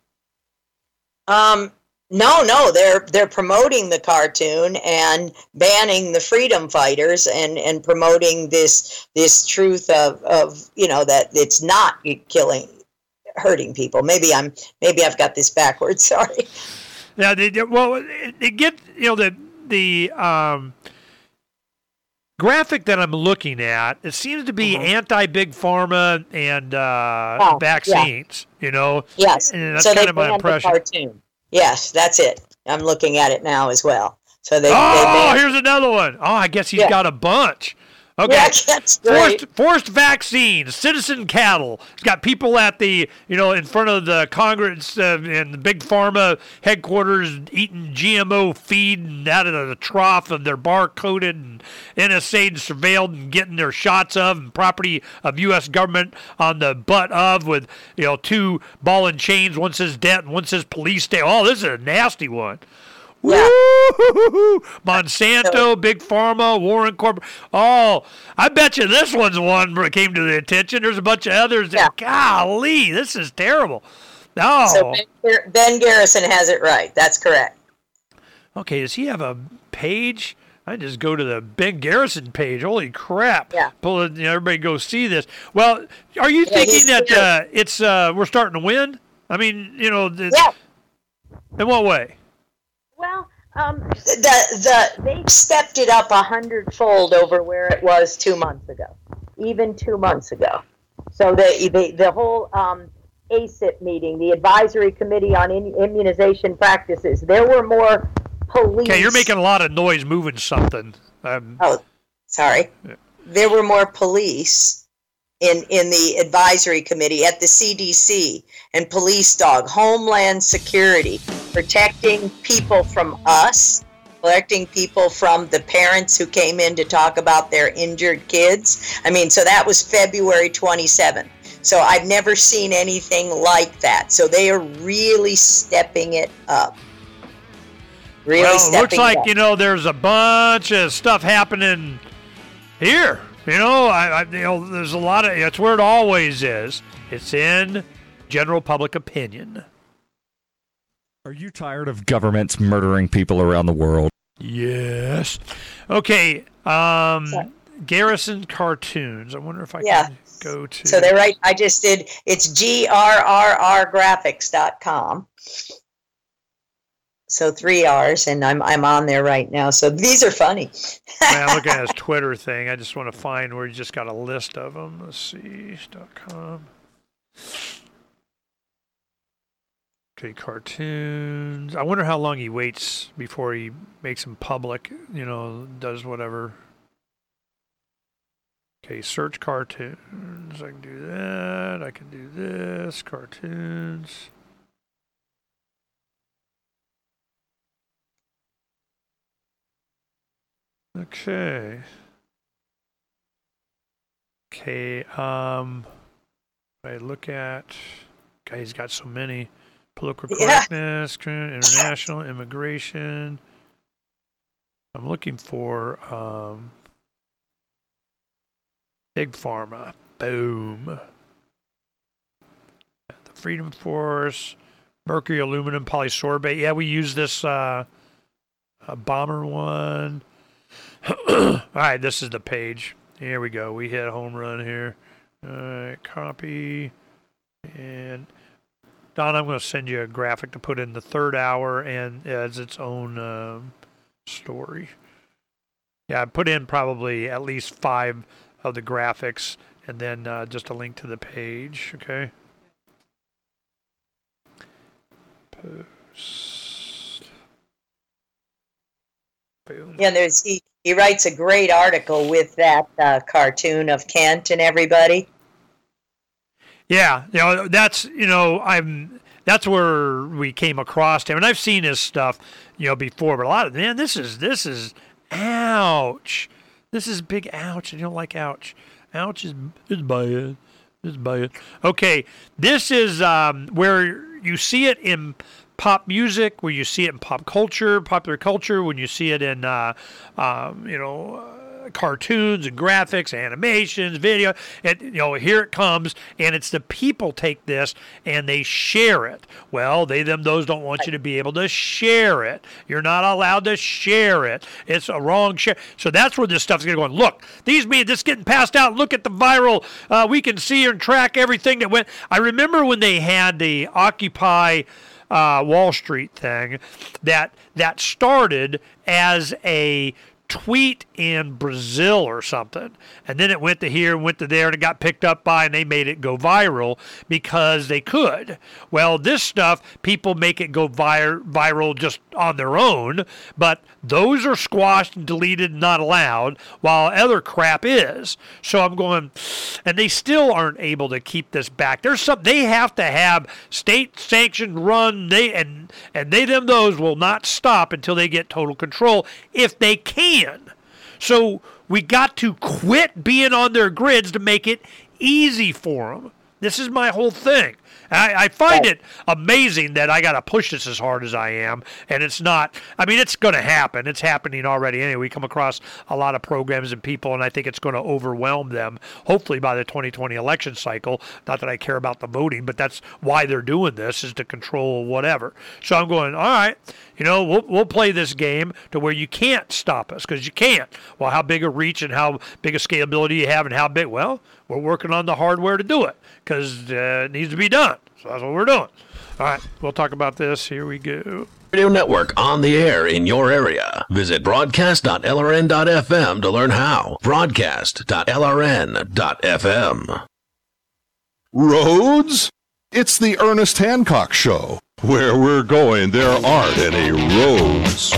Um, no, no, they're they're promoting the cartoon and banning the freedom fighters and, and promoting this this truth of, of, you know, that it's not killing, hurting people. Maybe I'm, maybe I've got this backwards, sorry. Yeah, they, they, well, they get, you know, the the um, graphic that I'm looking at, it seems to be uh-huh. anti-big pharma and uh, oh, vaccines, yeah. you know? Yes, and that's so kind they of my impression. The cartoon. Yes, that's it. I'm looking at it now as well. So they. Oh, they here's another one. Oh, I guess he's yeah. got a bunch. Okay. Yeah, that's great. Forced, forced vaccines, citizen cattle. It's got people at the, you know, in front of the Congress uh, and the big pharma headquarters eating G M O feed and out of the trough of their barcoded and N S A surveilled and getting their shots of and property of U S government on the butt of with, you know, two ball and chains. One says debt and one says police state. Oh, this is a nasty one. Yeah. Woo! Monsanto, Big Pharma, Warren Corp. Oh, I bet you this one's one that came to the attention. There's a bunch of others. Yeah. That, golly, this is terrible. No. So Ben, Ben Garrison has it right. That's correct. Okay, does he have a page? I just go to the Ben Garrison page. Holy crap! Yeah. Pull it. You know, everybody go see this. Well, are you yeah, thinking that uh, it's uh, we're starting to win? I mean, you know, the, yeah. In what way? Well, um, the the they've stepped it up a hundredfold over where it was two months ago, even two months ago. So the the the whole um, A C I P meeting, the Advisory Committee on In- Immunization Practices, there were more police. Okay, you're making a lot of noise moving something. Um, oh, sorry. Yeah. There were more police in in the advisory committee at the C D C and Police Dog, Homeland Security, protecting people from us, protecting people from the parents who came in to talk about their injured kids. I mean, so that was February twenty-seventh. So I've never seen anything like that. So they are really stepping it up. Really well, stepping it looks like, it up. You know, there's a bunch of stuff happening here. You know, I, I, you know, there's a lot of, it's where it always is. It's in general public opinion. Are you tired of governments murdering people around the world? Yes. Okay, um, Garrison Cartoons. I wonder if I yeah. can go to... So they're right, I just did, it's G R R R graphics dot com. So three R's, and I'm I'm on there right now. So these are funny. I'm looking at his Twitter thing. I just want to find where he just got a list of them. Let's see. .com. Okay, cartoons. I wonder how long he waits before he makes them public. You know, does whatever. Okay, search cartoons. I can do that. I can do this. Cartoons. Okay. Okay, um, I look at, okay, he's got so many. Political correctness, yeah. International immigration. I'm looking for um, Big Pharma. Boom. The Freedom Force, mercury, aluminum, polysorbate. Yeah, we use this uh, uh, bomber one. All right, this is the page. Here we go. We hit a home run here. All right, copy. And Don, I'm going to send you a graphic to put in the third hour and as its own um, story. Yeah, I put in probably at least five of the graphics and then uh, just a link to the page, okay? Post. Yeah, there's he, he writes a great article with that uh, cartoon of Kent and everybody. Yeah, you know, that's, you know, I'm that's where we came across him, and I've seen his stuff, you know, before, but a lot of, man, this is, this is, ouch. This is big ouch. I don't like ouch. Ouch is, is bad. Is bad. Okay, this is um, where you see it in pop music, where you see it in pop culture, popular culture, when you see it in, uh, um, you know, uh, cartoons and graphics, animations, video, and you know, here it comes, and it's the people take this and they share it. Well, they, them, those don't want you to be able to share it. You're not allowed to share it. It's a wrong share. So that's where this stuff's going to go. Look, these mean this getting passed out. Look at the viral. Uh, we can see and track everything that went. I remember when they had the Occupy uh, Wall Street thing that that started as a tweet in Brazil or something, and then it went to here and went to there, and it got picked up by, and they made it go viral because they could. Well, this stuff, people make it go vir- viral just on their own, but those are squashed and deleted and not allowed, while other crap is. So I'm going, and they still aren't able to keep this back. There's some, they have to have state sanctioned run, they and and they them those will not stop until they get total control, if they can. So we got to quit being on their grids to make it easy for them. This is my whole thing. I, I find it amazing that I got to push this as hard as I am, and it's not, I mean, it's going to happen. It's happening already anyway. We come across a lot of programs and people, and I think it's going to overwhelm them, hopefully by the twenty twenty election cycle. Not that I care about the voting, but that's why they're doing this, is to control whatever. So I'm going, all right, you know, we'll, we'll play this game to where you can't stop us, because you can't. Well, how big a reach and how big a scalability you have and how big? Well, we're working on the hardware to do it, because uh, it needs to be done. So that's what we're doing. All right, we'll talk about this. Here we go. Radio Network on the air in your area. Visit broadcast dot L R N dot F M to learn how. broadcast dot L R N dot F M. Roads? It's the Ernest Hancock Show. Where we're going, there aren't any roads.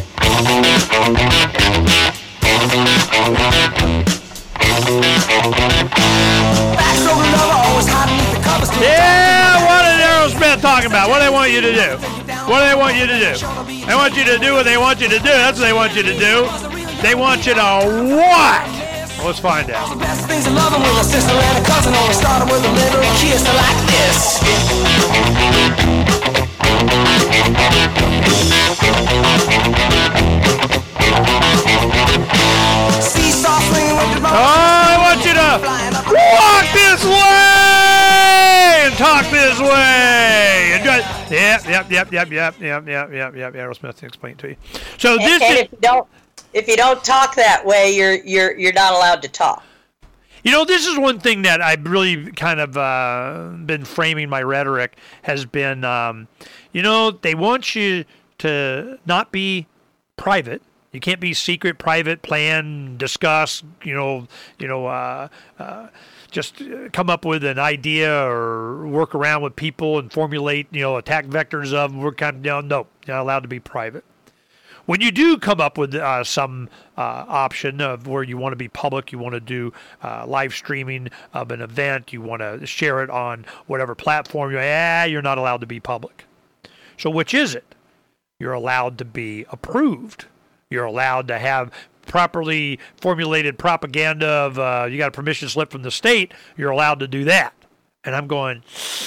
Yeah, what is Aerosmith talking about? What do they want you to do? What do they want you to do? They want you to do what they want you to do. That's what they want you to do. They want you to what? Well, let's find out. The best things in love with a sister and a cousin only started with a little kiss like this. Oh, I want you to walk this way and talk this way. And just, yep, yep, yep, yep, yep, yep, yep, yep, yep. Aerosmith can explain it to you. So this and, and is, if you don't, if you don't talk that way, you're you're you're not allowed to talk. You know, this is one thing that I've really kind of uh, been framing my rhetoric has been, um, you know, they want you to not be private. You can't be secret, private, plan, discuss, you know, you know, uh, uh, just come up with an idea or work around with people and formulate, you know, attack vectors of them. We're kind of, you know, no, you're not allowed to be private. When you do come up with uh, some uh, option of where you want to be public, you want to do uh, live streaming of an event, you want to share it on whatever platform, you're, ah, you're not allowed to be public. So which is it? You're allowed to be approved. You're allowed to have properly formulated propaganda of uh, you got a permission slip from the state. You're allowed to do that. And I'm going,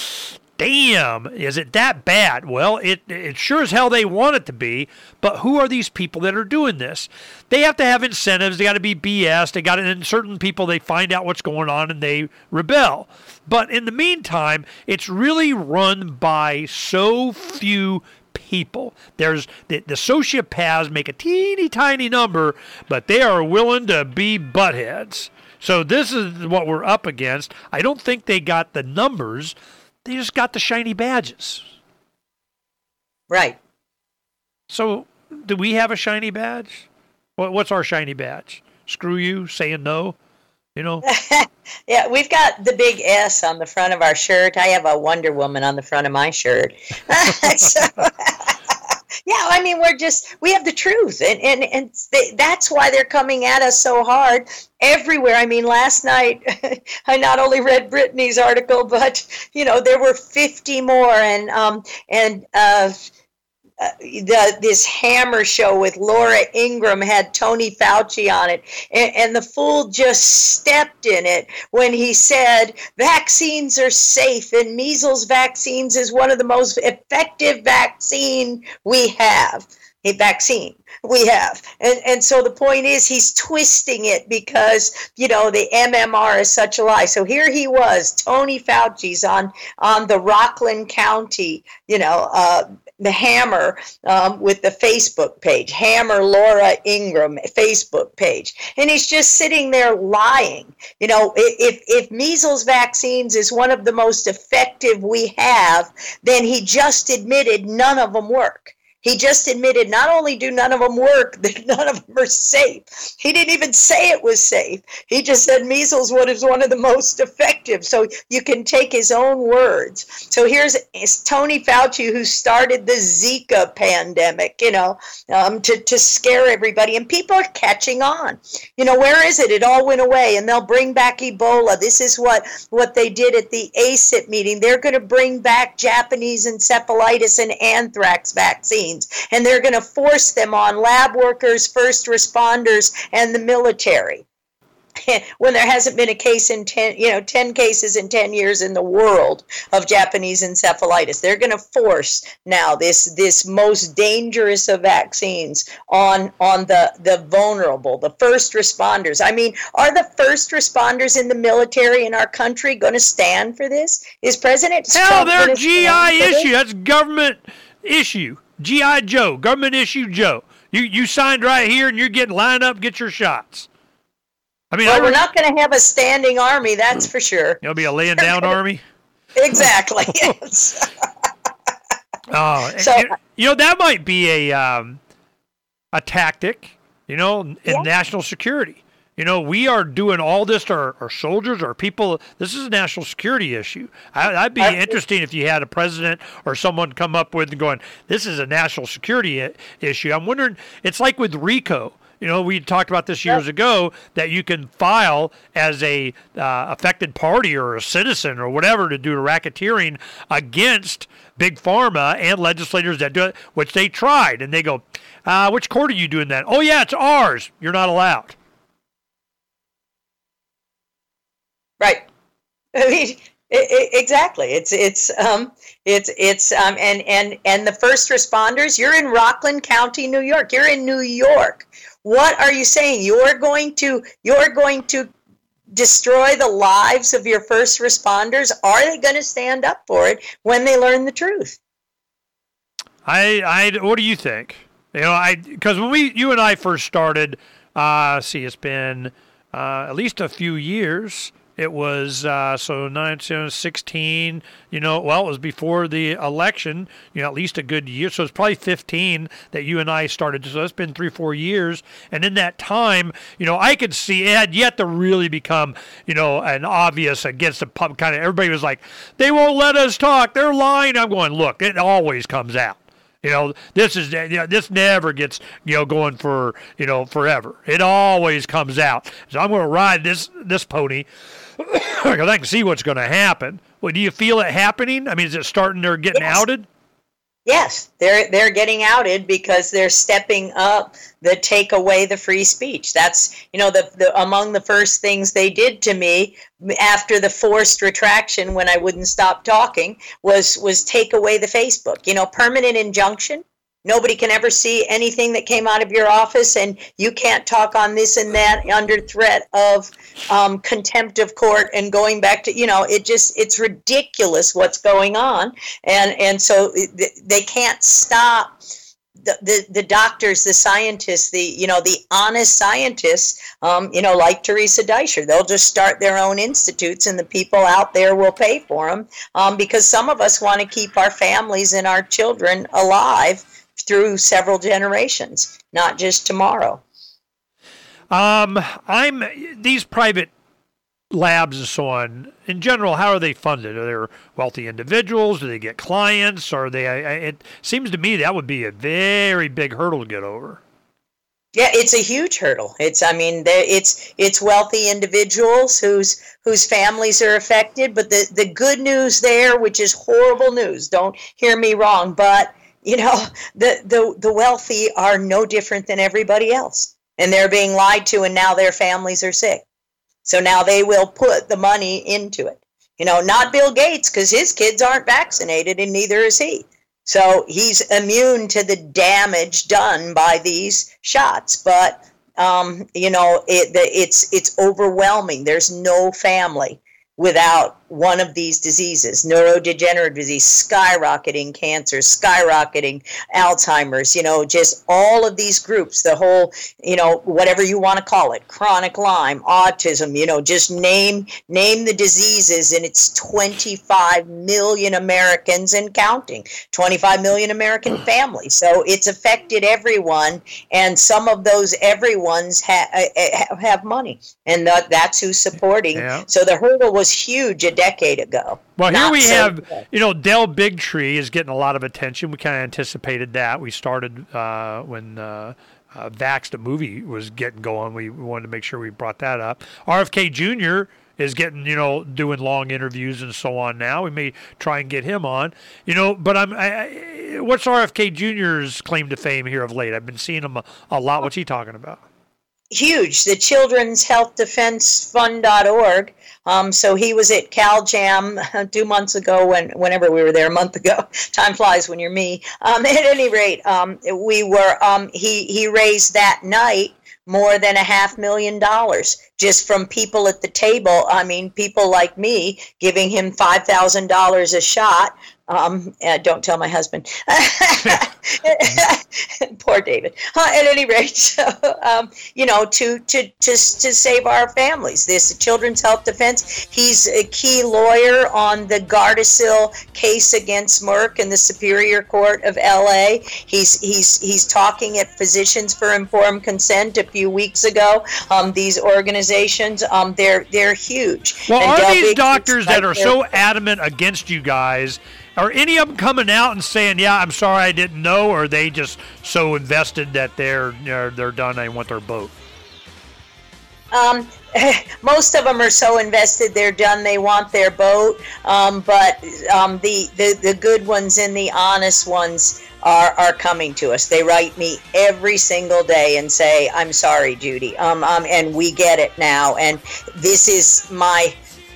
damn, is it that bad? Well, it it sure as hell they want it to be, but who are these people that are doing this? They have to have incentives. They got to be B S. They got to, and certain people, they find out what's going on and they rebel. But in the meantime, it's really run by so few people. There's the, the sociopaths make a teeny tiny number, but they are willing to be buttheads. So this is what we're up against. I don't think they got the numbers. They just got the shiny badges. Right. So do we have a shiny badge? What, what's our shiny badge? Screw you, saying no? You know? Yeah, we've got the big S on the front of our shirt. I have a Wonder Woman on the front of my shirt. So, Yeah, I mean, we're just, we have the truth. And, and, and they, that's why they're coming at us so hard everywhere. I mean, last night, I not only read Brittany's article, but, you know, there were fifty more. And, um, and, uh, Uh, the this Hammer show with Laura Ingraham had Tony Fauci on it, and, and the fool just stepped in it when he said vaccines are safe and measles vaccines is one of the most effective vaccine we have. A vaccine we have. And and so the point is he's twisting it because, you know, the M M R is such a lie. So here he was, Tony Fauci's on, on the Rockland County, you know, uh, the Hammer um, with the Facebook page, Hammer Laura Ingraham Facebook page. And he's just sitting there lying. You know, if, if measles vaccines is one of the most effective we have, then he just admitted none of them work. He just admitted not only do none of them work, that none of them are safe. He didn't even say it was safe. He just said measles was one of the most effective. So you can take his own words. So here's Tony Fauci, who started the Zika pandemic, you know, um, to, to scare everybody. And people are catching on. You know, where is it? It all went away. And they'll bring back Ebola. This is what, what they did at the A C I P meeting. They're going to bring back Japanese encephalitis and anthrax vaccines. And they're going to force them on lab workers, first responders, and the military. When there hasn't been a case in ten, you know, ten cases in ten years in the world of Japanese encephalitis, they're going to force now this this most dangerous of vaccines on on the the vulnerable, the first responders. I mean, are the first responders in the military in our country going to stand for this? Is President Hell, Trump they're G I issue. this? That's government issue. G I Joe, government issue Joe. You you signed right here, and you're getting lined up, get your shots. I mean, well, I we're not going to have a standing army, that's for sure. It'll be a laying down army. Exactly. Yes. Oh, So- you, you know that might be a um, a tactic. You know, in Yeah. national security. You know, we are doing all this to our, our soldiers, our people. This is a national security issue. I, that'd be I- interesting if you had a president or someone come up with going, this is a national security I- issue. I'm wondering, it's like with RICO. You know, we talked about this years ago, that you can file as a uh, affected party or a citizen or whatever to do racketeering against Big Pharma and legislators that do it, which they tried. And they go, uh, which court are you doing that? Oh, yeah, it's ours. You're not allowed. Right. I mean, i i exactly. It's it's um it's it's um and and and the first responders. You're in Rockland County, New York. You're in New York. What are you saying? You're going to you're going to destroy the lives of your first responders? Are they going to stand up for it when they learn the truth? I, I, what do you think? You know, I, because when we, you and I first started, uh, see, it's been uh, at least a few years. It was, uh, so nineteen, sixteen, you know, well, it was before the election, you know, at least a good year. So it's probably fifteen that you and I started. So it's been three, four years. And in that time, you know, I could see it had yet to really become, you know, an obvious against the pub kind of, everybody was like, they won't let us talk. They're lying. I'm going, look, it always comes out. You know, this is, you know, this never gets, you know, going for, you know, forever. It always comes out. So I'm going to ride this, this pony because I can see what's going to happen. Well, do you feel it happening? I mean, is it starting, they're getting Yes. outed? Yes, they're they're getting outed because they're stepping up the take away the free speech. That's, you know, the, the among the first things they did to me after the forced retraction when I wouldn't stop talking was was take away the Facebook. You know, permanent injunction. Nobody can ever see anything that came out of your office, and you can't talk on this and that under threat of um, contempt of court and going back to, you know, it just, it's ridiculous what's going on. And, and so they can't stop the, the, the doctors, the scientists, the, you know, the honest scientists, um, you know, like Teresa Deisher. They'll just start their own institutes, and the people out there will pay for them um, because some of us want to keep our families and our children alive through several generations, not just tomorrow. Um, I'm these private labs and so on, in general, how are they funded? Are there wealthy individuals? Do they get clients? Are they? I, it seems to me that would be a very big hurdle to get over. Yeah, it's a huge hurdle. It's, I mean, it's it's wealthy individuals whose whose families are affected. But the, the good news there, which is horrible news, don't hear me wrong, but you know, the, the the wealthy are no different than everybody else, and they're being lied to, and now their families are sick. So now they will put the money into it. You know, not Bill Gates, because his kids aren't vaccinated, and neither is he. So he's immune to the damage done by these shots. But, um, you know, it, it's it's overwhelming. There's no family without one of these diseases, neurodegenerative disease, skyrocketing cancer, skyrocketing Alzheimer's, you know, just all of these groups, the whole, you know, whatever you want to call it, chronic Lyme, autism, you know, just name name the diseases, and it's twenty-five million Americans and counting, twenty-five million American families. So it's affected everyone, and some of those everyone's ha- have money, and th- that's who's supporting. Yeah. So the hurdle was huge a decade ago. Well, here Not we so have, good. you know, Del Bigtree is getting a lot of attention. We kind of anticipated that. We started uh, when uh, uh, Vaxxed, the movie, was getting going. We wanted to make sure we brought that up. R F K Junior is getting, you know, doing long interviews and so on now. We may try and get him on, you know, but I'm, I, I, what's R F K Junior's claim to fame here of late? I've been seeing him a, a lot. What's he talking about? Huge. The Children's Health Defense Fund dot org. Um, so he was at CalJam two months ago, when whenever we were there, a month ago. Time flies when you're me. Um, at any rate, um, we were. Um, he he raised that night more than a half million dollars just from people at the table. I mean, people like me giving him five thousand dollars a shot. Um, uh, don't tell my husband. Poor David. Uh, at any rate, so, um, you know, to, to, to, to save our families. This Children's Health Defense, he's a key lawyer on the Gardasil case against Merck in the Superior Court of L A. He's, he's, he's talking at Physicians for Informed Consent a few weeks ago. Um, these organizations, um, they're, they're huge. Well, and are Del these Biggs doctors that are their- so adamant against you guys, are any of them coming out and saying, yeah, I'm sorry I didn't know, or are they just so invested that they're they're, they're done, they want their boat? Um, most of them are so invested they're done, they want their boat. Um, but um, the, the, the good ones and the honest ones are, are coming to us. They write me every single day and say, I'm sorry, Judy. Um, um, and we get it now. And this is my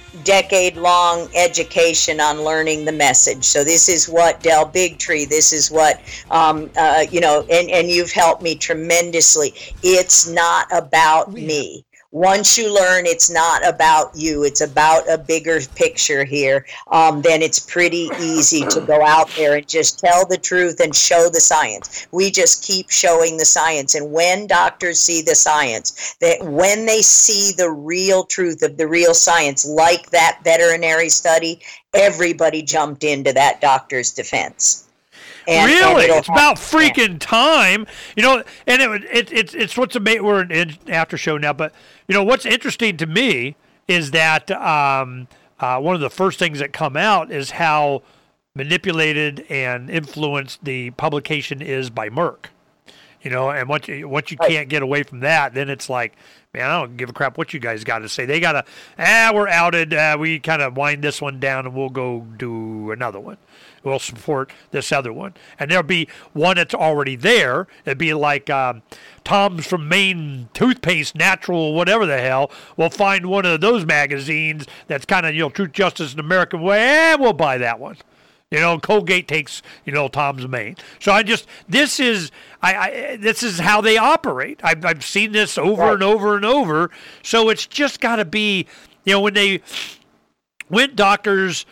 decade-long education on learning the message. So this is what Del Bigtree, this is what, um, uh, you know, and, and you've helped me tremendously. It's not about me. Once you learn it's not about you, it's about a bigger picture here, um, then it's pretty easy to go out there and just tell the truth and show the science. We just keep showing the science. And when doctors see the science, that when they see the real truth of the real science, like that veterinary study, everybody jumped into that doctor's defense. And, really, and it's about freaking time, you know. And it, it, it it's what's amazing. We're in after show now, but you know what's interesting to me is that um, uh, one of the first things that come out is how manipulated and influenced the publication is by Merck. You know, and once you, once you can't get away from that, then it's like, man, I don't give a crap what you guys got to say. They got to, ah, we're outed. Uh, we kind of wind this one down, and we'll go do another one. We'll support this other one. And there'll be one that's already there. It'd be like um, Tom's from Maine toothpaste, natural, whatever the hell. We'll find one of those magazines that's kind of, you know, Truth, Justice, and American Way, and we'll buy that one. You know, Colgate takes, you know, Tom's Maine. So I just, this is, I, I this is how they operate. I've, I've seen this over right. and over and over. So it's just got to be, you know, when they, when doctors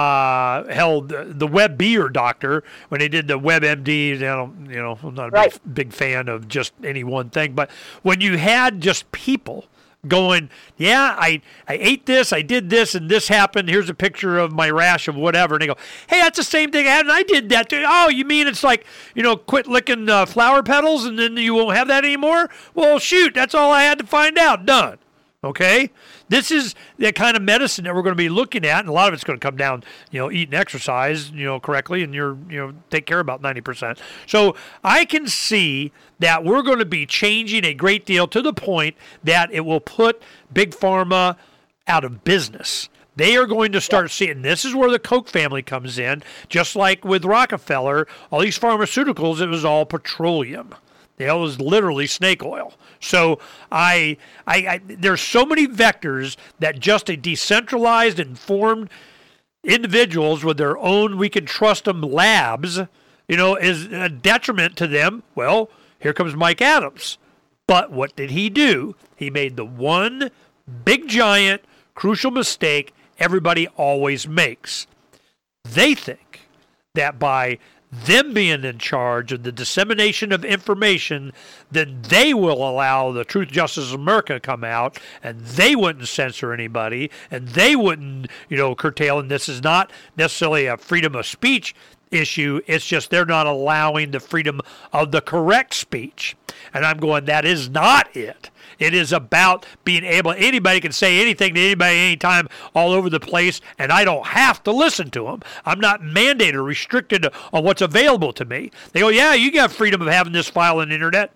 uh, held the WebMD doctor, when they did the WebMD, you know, you know I'm not a right. big, big fan of just any one thing, but when you had just people going, yeah, I, I ate this, I did this, and this happened. Here's a picture of my rash of whatever. And they go, hey, that's the same thing I had, and I did that too. Oh, you mean it's like, you know, quit licking uh, flower petals, and then you won't have that anymore? Well, shoot, that's all I had to find out. Done. Okay, this is the kind of medicine that we're going to be looking at, and a lot of it's going to come down, you know, eat and exercise, you know, correctly, and you're, you know, take care of about ninety percent. So I can see that we're going to be changing a great deal to the point that it will put Big Pharma out of business. They are going to start seeing, this is where the Koch family comes in, just like with Rockefeller, all these pharmaceuticals, it was all petroleum. It was literally snake oil. So I, I, I, there's so many vectors that just a decentralized, informed individuals with their own, we can trust them labs, you know, is a detriment to them. Well, here comes Mike Adams. But what did he do? He made the one big, giant, crucial mistake everybody always makes. They think that by them being in charge of the dissemination of information, then they will allow the Truth, Justice, America to come out, and they wouldn't censor anybody, and they wouldn't, you know, curtail. And this is not necessarily a freedom of speech issue. It's just they're not allowing the freedom of the correct speech. And I'm going, that is not it. It is about being able, anybody can say anything to anybody anytime all over the place, and I don't have to listen to them. I'm not mandated or restricted on what's available to me. They go, yeah, you got freedom of having this file on the internet,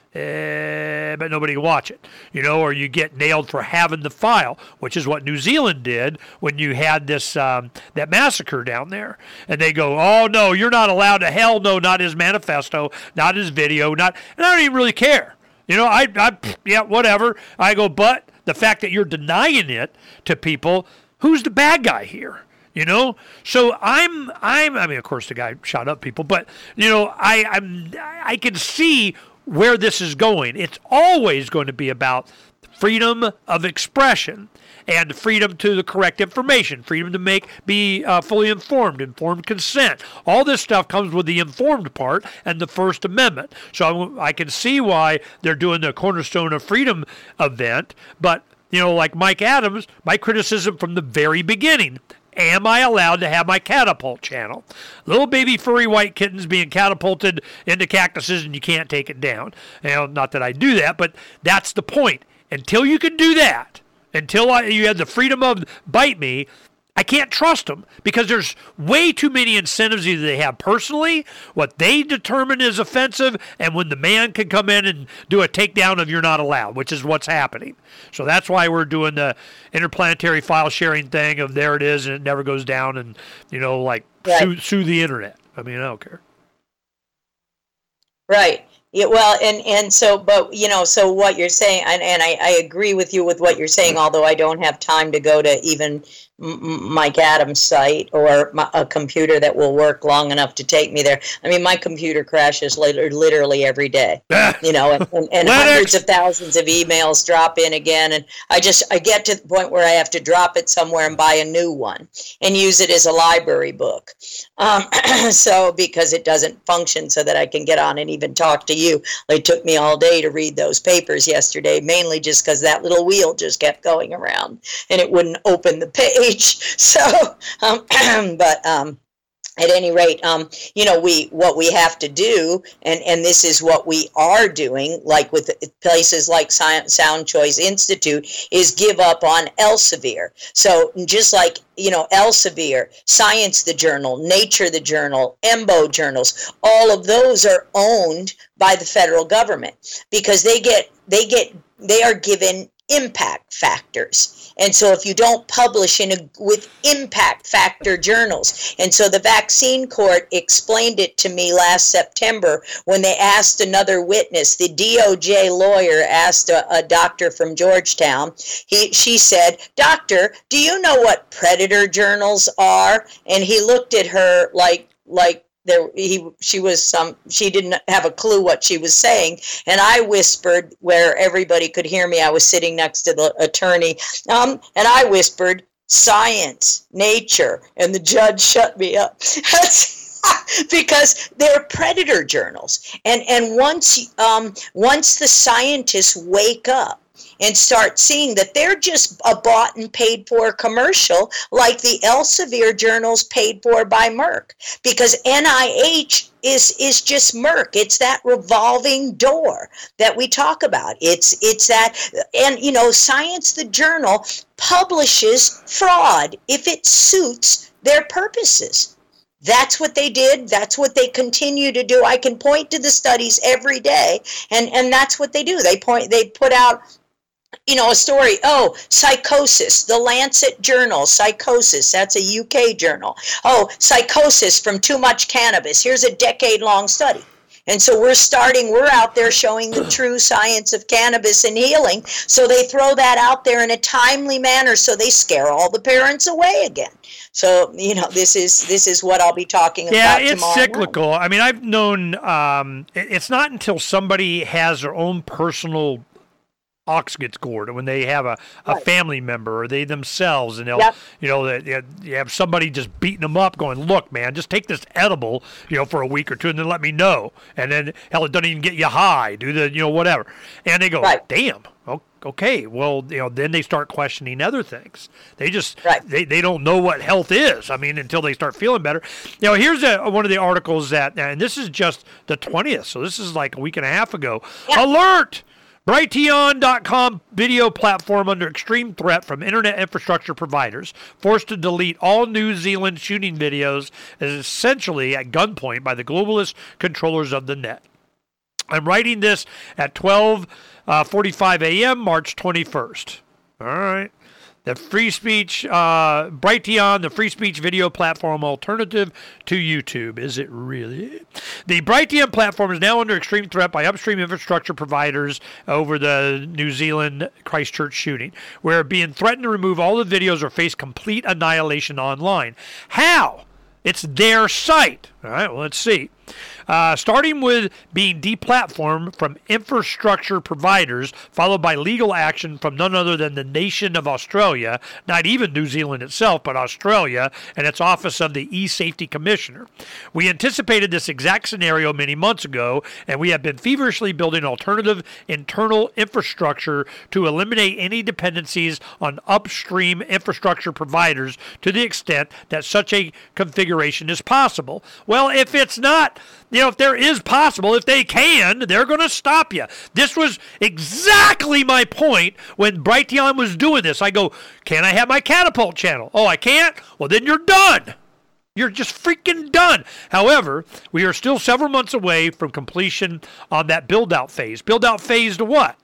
eh, but nobody can watch it. You know, or you get nailed for having the file, which is what New Zealand did when you had this um, that massacre down there. And they go, oh, no, you're not allowed to, hell no, not his manifesto, not his video, not, and I don't even really care. You know, I, I, yeah, whatever. I go, but the fact that you're denying it to people, who's the bad guy here? You know, so I'm, I'm. I mean, of course, the guy shot up people, but you know, I, I'm, I can see where this is going. It's always going to be about freedom of expression and freedom to the correct information, freedom to make be uh, fully informed, informed consent. All this stuff comes with the informed part and the First Amendment. So I can see why they're doing the Cornerstone of Freedom event. But, you know, like Mike Adams, my criticism from the very beginning, am I allowed to have my catapult channel? Little baby furry white kittens being catapulted into cactuses and you can't take it down. You know, not that I do that, but that's the point. Until you can do that, until I, you have the freedom of bite me, I can't trust them because there's way too many incentives either they have personally, what they determine is offensive, and when the man can come in and do a takedown of you're not allowed, which is what's happening. So that's why we're doing the interplanetary file sharing thing of there it is and it never goes down and, you know, like right. sue, sue the internet. I mean, I don't care. Right. Yeah, well, and, and so, but, you know, so what you're saying, and, and I, I agree with you with what you're saying, although I don't have time to go to even M- Mike Adams' site or my, a computer that will work long enough to take me there. I mean, my computer crashes later, literally every day, you know, and, and, and hundreds of thousands of emails drop in again. And I just, I get to the point where I have to drop it somewhere and buy a new one and use it as a library book. Um, so, because it doesn't function so that I can get on and even talk to you. It took me all day to read those papers yesterday, mainly just because that little wheel just kept going around and it wouldn't open the page. So, um, but um, at any rate, um, you know, we what we have to do, and, and this is what we are doing, like with places like Sound Choice Institute, is give up on Elsevier. So just like, you know, Elsevier, Science the Journal, Nature the Journal, Embo journals, all of those are owned by the federal government because they get they get they are given impact factors. And so if you don't publish in a, with impact factor journals, and so the vaccine court explained it to me last September when they asked another witness, the D O J lawyer asked a, a doctor from Georgetown, he, she said, "Doctor, do you know what predator journals are?" And he looked at her like, like, There, he, she was some. She didn't have a clue what she was saying, and I whispered where everybody could hear me. I was sitting next to the attorney, um, and I whispered, "Science, Nature," and the judge shut me up. Because they're predator journals, and and once um, once the scientists wake up and start seeing that they're just a bought and paid for commercial, like the Elsevier journals paid for by Merck, because N I H is is just Merck. It's that revolving door that we talk about. It's it's that, and you know, Science the Journal publishes fraud if it suits their purposes. That's what they did. That's what they continue to do. I can point to the studies every day, and, and that's what they do. They point. They put out, you know, a story. Oh, psychosis. The Lancet Journal, psychosis. That's a U K journal. Oh, psychosis from too much cannabis. Here's a decade-long study. And so we're starting, we're out there showing the true science of cannabis and healing. So they throw that out there in a timely manner, so they scare all the parents away again. So, you know, this is this is what I'll be talking yeah, about tomorrow. Yeah, it's cyclical. Morning. I mean, I've known um, it's not until somebody has their own personal ox gets gored, when they have a, a right. family member or they themselves, and they'll, yep. you know, they, you have somebody just beating them up going, look, man, just take this edible, you know, for a week or two and then let me know. And then, hell, it doesn't even get you high, do the, you know, whatever. And they go, right. damn, okay, well, you know, then they start questioning other things. They just, right. they, they don't know what health is, I mean, until they start feeling better. You know, here's a, one of the articles that, and this is just the twentieth, so this is like a week and a half ago. Yeah. Alert! Brighteon dot com video platform under extreme threat from internet infrastructure providers, forced to delete all New Zealand shooting videos, is essentially at gunpoint by the globalist controllers of the net. I'm writing this at twelve forty-five a.m., March twenty-first. All right. The free speech, uh, Brighteon, the free speech video platform alternative to YouTube. Is it really? The Brighteon platform is now under extreme threat by upstream infrastructure providers over the New Zealand Christchurch shooting. We're being threatened to remove all the videos or face complete annihilation online. How? It's their site. All right, well, let's see. Uh, starting with being deplatformed from infrastructure providers, followed by legal action from none other than the nation of Australia, not even New Zealand itself, but Australia and its Office of the E-Safety Commissioner. We anticipated this exact scenario many months ago, and we have been feverishly building alternative internal infrastructure to eliminate any dependencies on upstream infrastructure providers to the extent that such a configuration is possible. Well, if it's not, you know, if there is possible, if they can, they're going to stop you. This was exactly my point when Brighteon was doing this. I go, can I have my Catapult channel? Oh, I can't? Well, then you're done. You're just freaking done. However, we are still several months away from completion on that build-out phase. Build-out phase to what?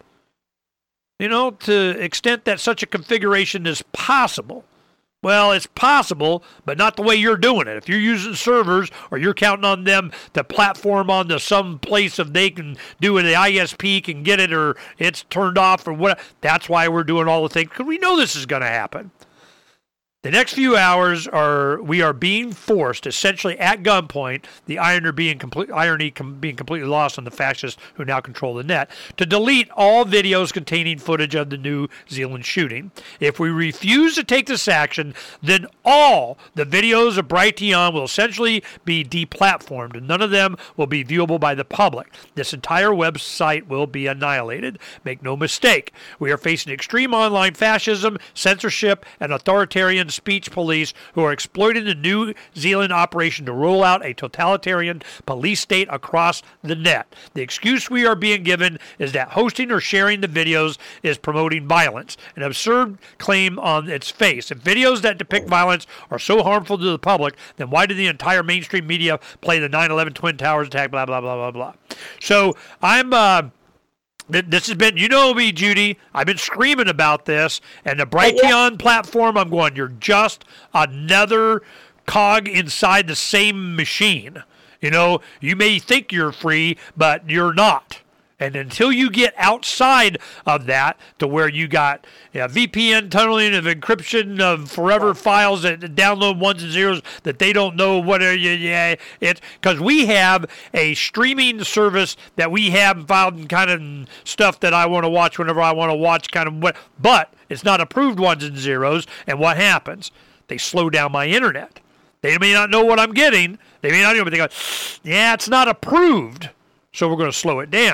You know, to the extent that such a configuration is possible. Well, it's possible, but not the way you're doing it. If you're using servers or you're counting on them to platform onto some place if they can do it, the I S P can get it or it's turned off or what, that's why we're doing all the things, because we know this is going to happen. The next few hours are we are being forced, essentially at gunpoint, the irony being complete, irony com, being completely lost on the fascists who now control the net, to delete all videos containing footage of the New Zealand shooting. If we refuse to take this action, then all the videos of Brighteon will essentially be deplatformed, and none of them will be viewable by the public. This entire website will be annihilated. Make no mistake, we are facing extreme online fascism, censorship, and authoritarian speech police who are exploiting the New Zealand operation to roll out a totalitarian police state across the net. The excuse we are being given is that hosting or sharing the videos is promoting violence, an absurd claim on its face. If videos that depict violence are so harmful to the public, then why did the entire mainstream media play the nine eleven Twin Towers attack, blah, blah, blah, blah, blah. So I'm... Uh, This has been, you know me, Judy, I've been screaming about this, and the Brighteon platform, I'm going, you're just another cog inside the same machine. You know, you may think you're free, but you're not. And until you get outside of that to where you got yeah, V P N tunneling of encryption of forever files that download ones and zeros that they don't know what are you, yeah, it's because we have a streaming service that we have filed and kind of stuff that I want to watch whenever I want to watch kind of what, but it's not approved ones and zeros. And what happens? They slow down my internet. They may not know what I'm getting. They may not know, but they go, yeah, it's not approved. So we're going to slow it down.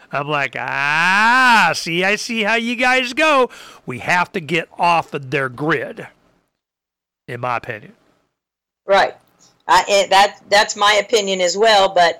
I'm like, ah, see, I see how you guys go. We have to get off of their grid, in my opinion. Right. I, it, that that's my opinion as well, but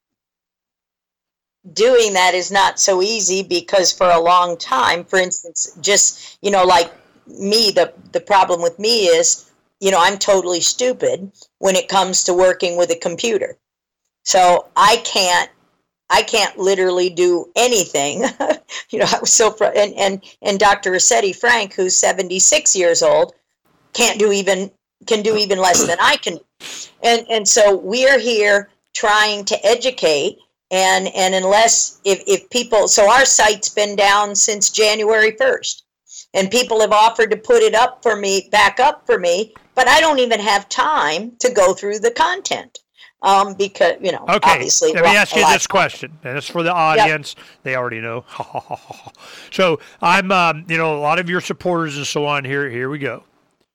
doing that is not so easy because for a long time, for instance, just, you know, like me, the, the problem with me is, you know, I'm totally stupid when it comes to working with a computer. So I can't, I can't literally do anything. You know, I was so, fr- and, and, and Doctor Rossetti Frank, who's seventy-six years old, can't do even, can do even less than I can. And, and so we're here trying to educate. And, and unless, if, if people, so our site's been down since January first. And people have offered to put it up for me, back up for me, but I don't even have time to go through the content. Um, because, you know, okay, obviously. Let me ask you this question, and it's for the audience. Yep. They already know. So I'm, um, you know, a lot of your supporters and so on here. Here we go.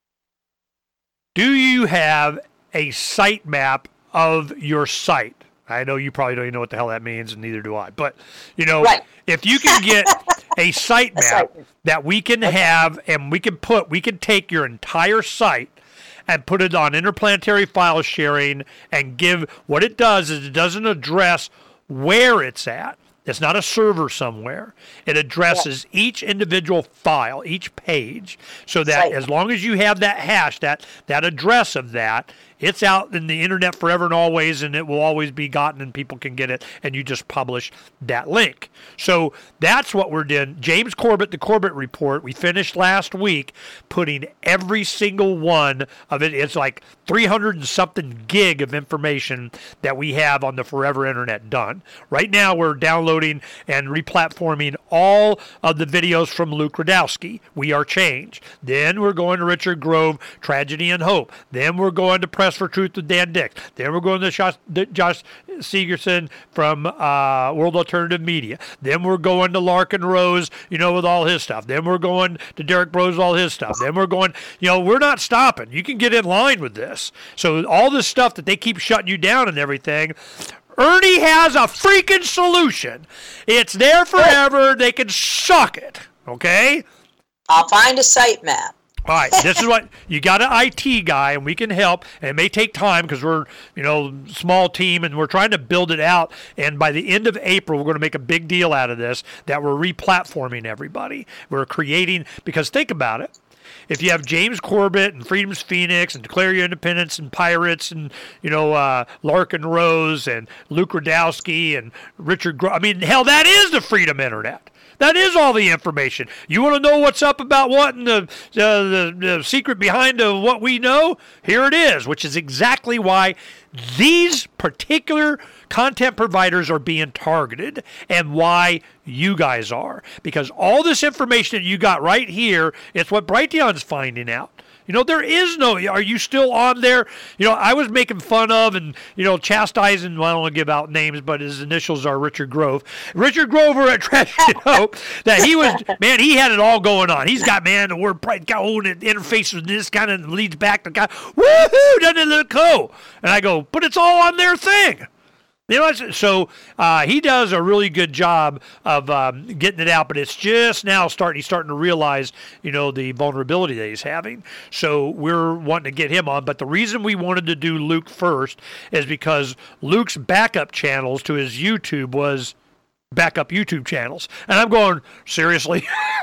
Do you have a site map of your site? I know you probably don't even know what the hell that means, and neither do I. But, you know, right. If you can get a site map that we can okay. have, and we can put, we can take your entire site and put it on interplanetary file sharing and give, what it does is it doesn't address where it's at. It's not a server somewhere. It addresses yeah. each individual file, each page, so that right. as long as you have that hash, that, that address of that, it's out in the internet forever and always, and it will always be gotten, and people can get it, and you just publish that link. So that's what we're doing. James Corbett, the Corbett Report, we finished last week putting every single one of it. It's like three hundred and something gig of information that we have on the Forever Internet done. Right now we're downloading and replatforming all of the videos from Luke Rudkowski, We Are Change. Then we're going to Richard Grove, Tragedy and Hope. Then we're going to Press for Truth with Dan Dix. Then we're going to Josh, Josh Segerson from uh, World Alternative Media. Then we're going to Larkin Rose, you know, with all his stuff. Then we're going to Derek Bros, all his stuff. Then we're going, you know, we're not stopping. You can get in line with this. So all this stuff that they keep shutting you down and everything, Ernie has a freaking solution. It's there forever. They can suck it. Okay? I'll find a site map. All right, this is what you got, an I T guy, and we can help. And it may take time because we're, you know, small team, and we're trying to build it out. And by the end of April, we're going to make a big deal out of this, that we're replatforming everybody. We're creating, because think about it. If you have James Corbett and Freedom's Phoenix and Declare Your Independence and Pirates and, you know, uh, Larkin Rose and Luke Rudkowski and Richard Gro- I mean, hell, that is the Freedom Internet. That is all the information. You want to know what's up about what and the, uh, the, the secret behind uh, what we know? Here it is, which is exactly why these particular content providers are being targeted and why you guys are. Because all this information that you got right here, it's what Brighteon's finding out. You know, there is no, are you still on there? You know, I was making fun of and, you know, chastising, well, I don't want to give out names, but his initials are Richard Grove. Richard Grover at Tragedy and Hope, that he was, man, he had it all going on. He's got, man, the word pride, got oh, it interfaces this kind of leads back to God. Woohoo, doesn't it look cool? And I go, but it's all on their thing. You know, so uh, he does a really good job of um, getting it out, but it's just now starting. He's starting to realize, you know, the vulnerability that he's having. So we're wanting to get him on. But the reason we wanted to do Luke first is because Luke's backup channels to his YouTube was backup YouTube channels, and I'm going, seriously.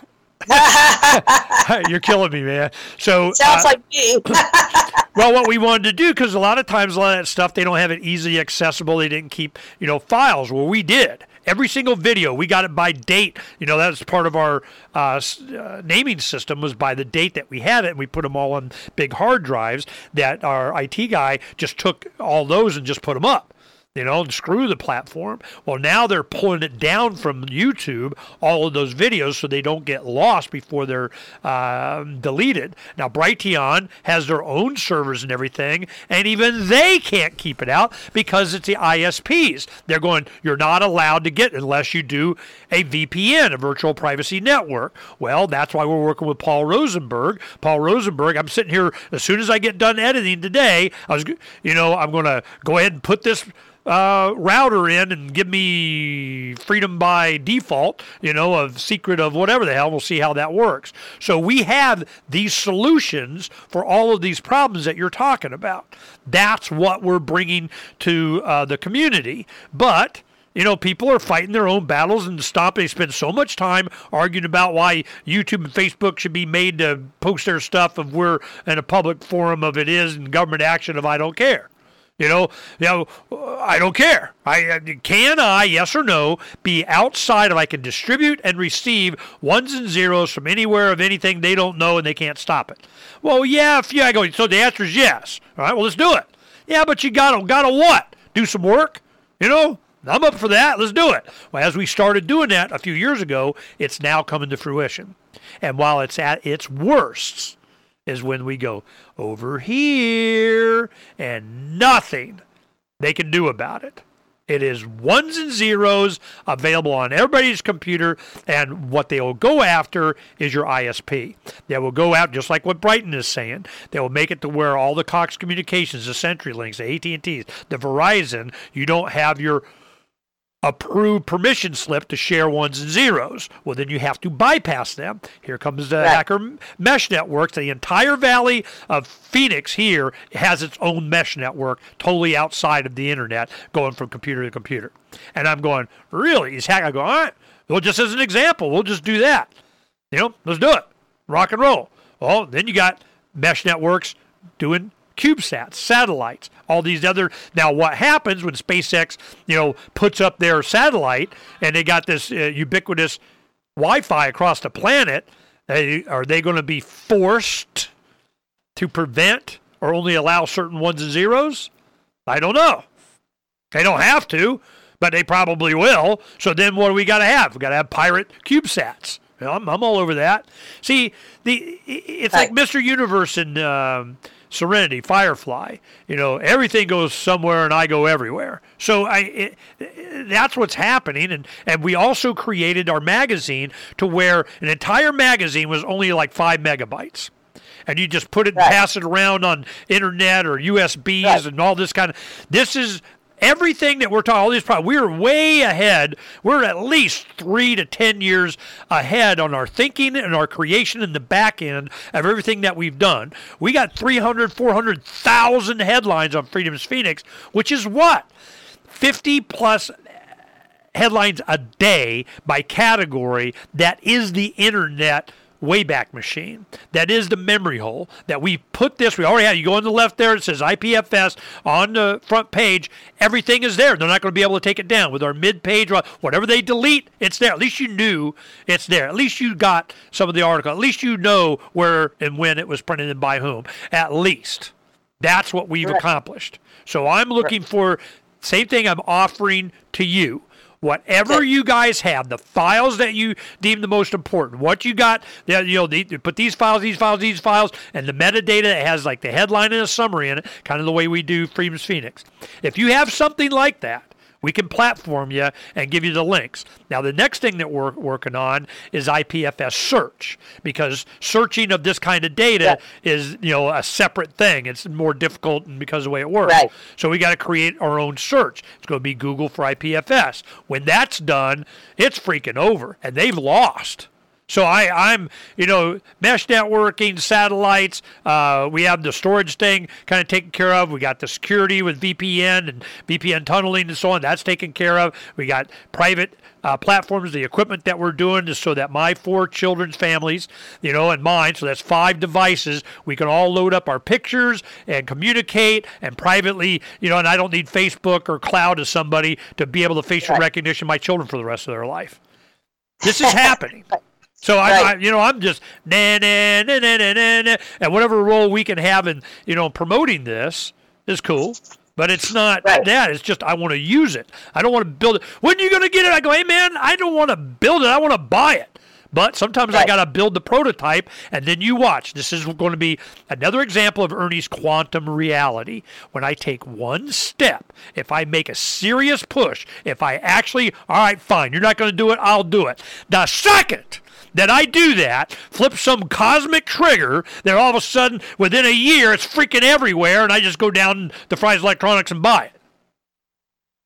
You're killing me, man. So sounds uh, like me. Well, what we wanted to do, because a lot of times a lot of that stuff, they don't have it easily accessible. They didn't keep, you know, files. Well, we did. Every single video, we got it by date. You know, that was part of our uh, uh, naming system, was by the date that we had it, and we put them all on big hard drives that our I T guy just took all those and just put them up. You know, and screw the platform. Well, now they're pulling it down from YouTube, all of those videos, so they don't get lost before they're uh, deleted. Now, Brighteon has their own servers and everything, and even they can't keep it out because it's the I S Ps. They're going, you're not allowed to get it unless you do a V P N, a virtual privacy network. Well, that's why we're working with Paul Rosenberg. Paul Rosenberg, I'm sitting here, as soon as I get done editing today, I was, you know, I'm going to go ahead and put this uh, router in and give me freedom by default, you know, of secret of whatever the hell. We'll see how that works. So we have these solutions for all of these problems that you're talking about. That's what we're bringing to uh, the community. But you know, people are fighting their own battles and stopping. They spend so much time arguing about why YouTube and Facebook should be made to post their stuff if we're in a public forum of it is and government action of I don't care. You know, you know, I don't care. I can I, yes or no, be outside if I can distribute and receive ones and zeros from anywhere of anything they don't know and they can't stop it. Well, yeah, if yeah, I go. So the answer is yes. All right, well, let's do it. Yeah, but you gotta gotta what? Do some work. You know. I'm up for that. Let's do it. Well, as we started doing that a few years ago, it's now coming to fruition. And while it's at its worst is when we go over here and nothing they can do about it. It is ones and zeros available on everybody's computer, and what they will go after is your I S P. They will go out, just like what Brighton is saying, they will make it to where all the Cox Communications, the CenturyLinks, the A T and T's, the Verizon, you don't have your approved permission slip to share ones and zeros. Well, then you have to bypass them. Here comes the right. Hacker Mesh Network. The entire valley of Phoenix here has its own mesh network, totally outside of the internet, going from computer to computer. And I'm going, really? He's hacking. I go, all right. Well, just as an example, we'll just do that. You know, let's do it. Rock and roll. Well, then you got mesh networks doing CubeSats, satellites, all these other. Now, what happens when SpaceX, you know, puts up their satellite and they got this uh, ubiquitous Wi-Fi across the planet? They, are they going to be forced to prevent or only allow certain ones and zeros? I don't know. They don't have to, but they probably will. So then, what do we got to have? We got to have pirate CubeSats. You know, I'm, I'm all over that. See, the it's like Mister Universe and. Um, Serenity, Firefly, you know, everything goes somewhere and I go everywhere. So I, it, that's what's happening. And, and we also created our magazine to where an entire magazine was only like five megabytes. And you just put it and right. pass it around on internet or U S Bs right. and all this kind of, this is everything that we're talking, all these problems, we're way ahead. We're at least three to ten years ahead on our thinking and our creation in the back end of everything that we've done. We got three hundred, four hundred thousand headlines on Freedom's Phoenix, which is what? fifty plus headlines a day by category. That is the internet Wayback Machine. That is the memory hole that we put this. We already have. You go on the left there. It says I P F S on the front page. Everything is there. They're not going to be able to take it down with our mid page. Whatever they delete, it's there. At least you knew it's there. At least you got some of the article. At least you know where and when it was printed and by whom. At least that's what we've right. accomplished. So I'm looking right. for same thing I'm offering to you. Whatever you guys have, the files that you deem the most important, what you got, you know, the, put these files, these files, these files, and the metadata that has like the headline and a summary in it, kind of the way we do Freedom's Phoenix. If you have something like that, we can platform you and give you the links. Now, the next thing that we're working on is I P F S search, because searching of this kind of data yeah. is, you know, a separate thing. It's more difficult because of the way it works. Right. So we got to create our own search. It's going to be Google for I P F S. When that's done, it's freaking over, and they've lost. So I, I'm, you know, mesh networking, satellites. Uh, we have the storage thing kind of taken care of. We got the security with V P N and V P N tunneling and so on. That's taken care of. We got private uh, platforms, the equipment that we're doing is so that my four children's families, you know, and mine, so that's five devices, we can all load up our pictures and communicate and privately, you know, and I don't need Facebook or cloud as somebody to be able to facial right. recognition my children for the rest of their life. This is happening. So I, right. I, you know, I'm just na na na na na na, and whatever role we can have in, you know, promoting this is cool. But it's not right. that. It's just I want to use it. I don't want to build it. When are you going to get it? I go, hey man, I don't want to build it. I want to buy it. But sometimes right. I got to build the prototype, and then you watch. This is going to be another example of Ernie's quantum reality. When I take one step, if I make a serious push, if I actually, all right, fine, you're not going to do it, I'll do it. The second that I do that, flip some cosmic trigger, then all of a sudden, within a year, it's freaking everywhere, and I just go down to Fry's Electronics and buy it.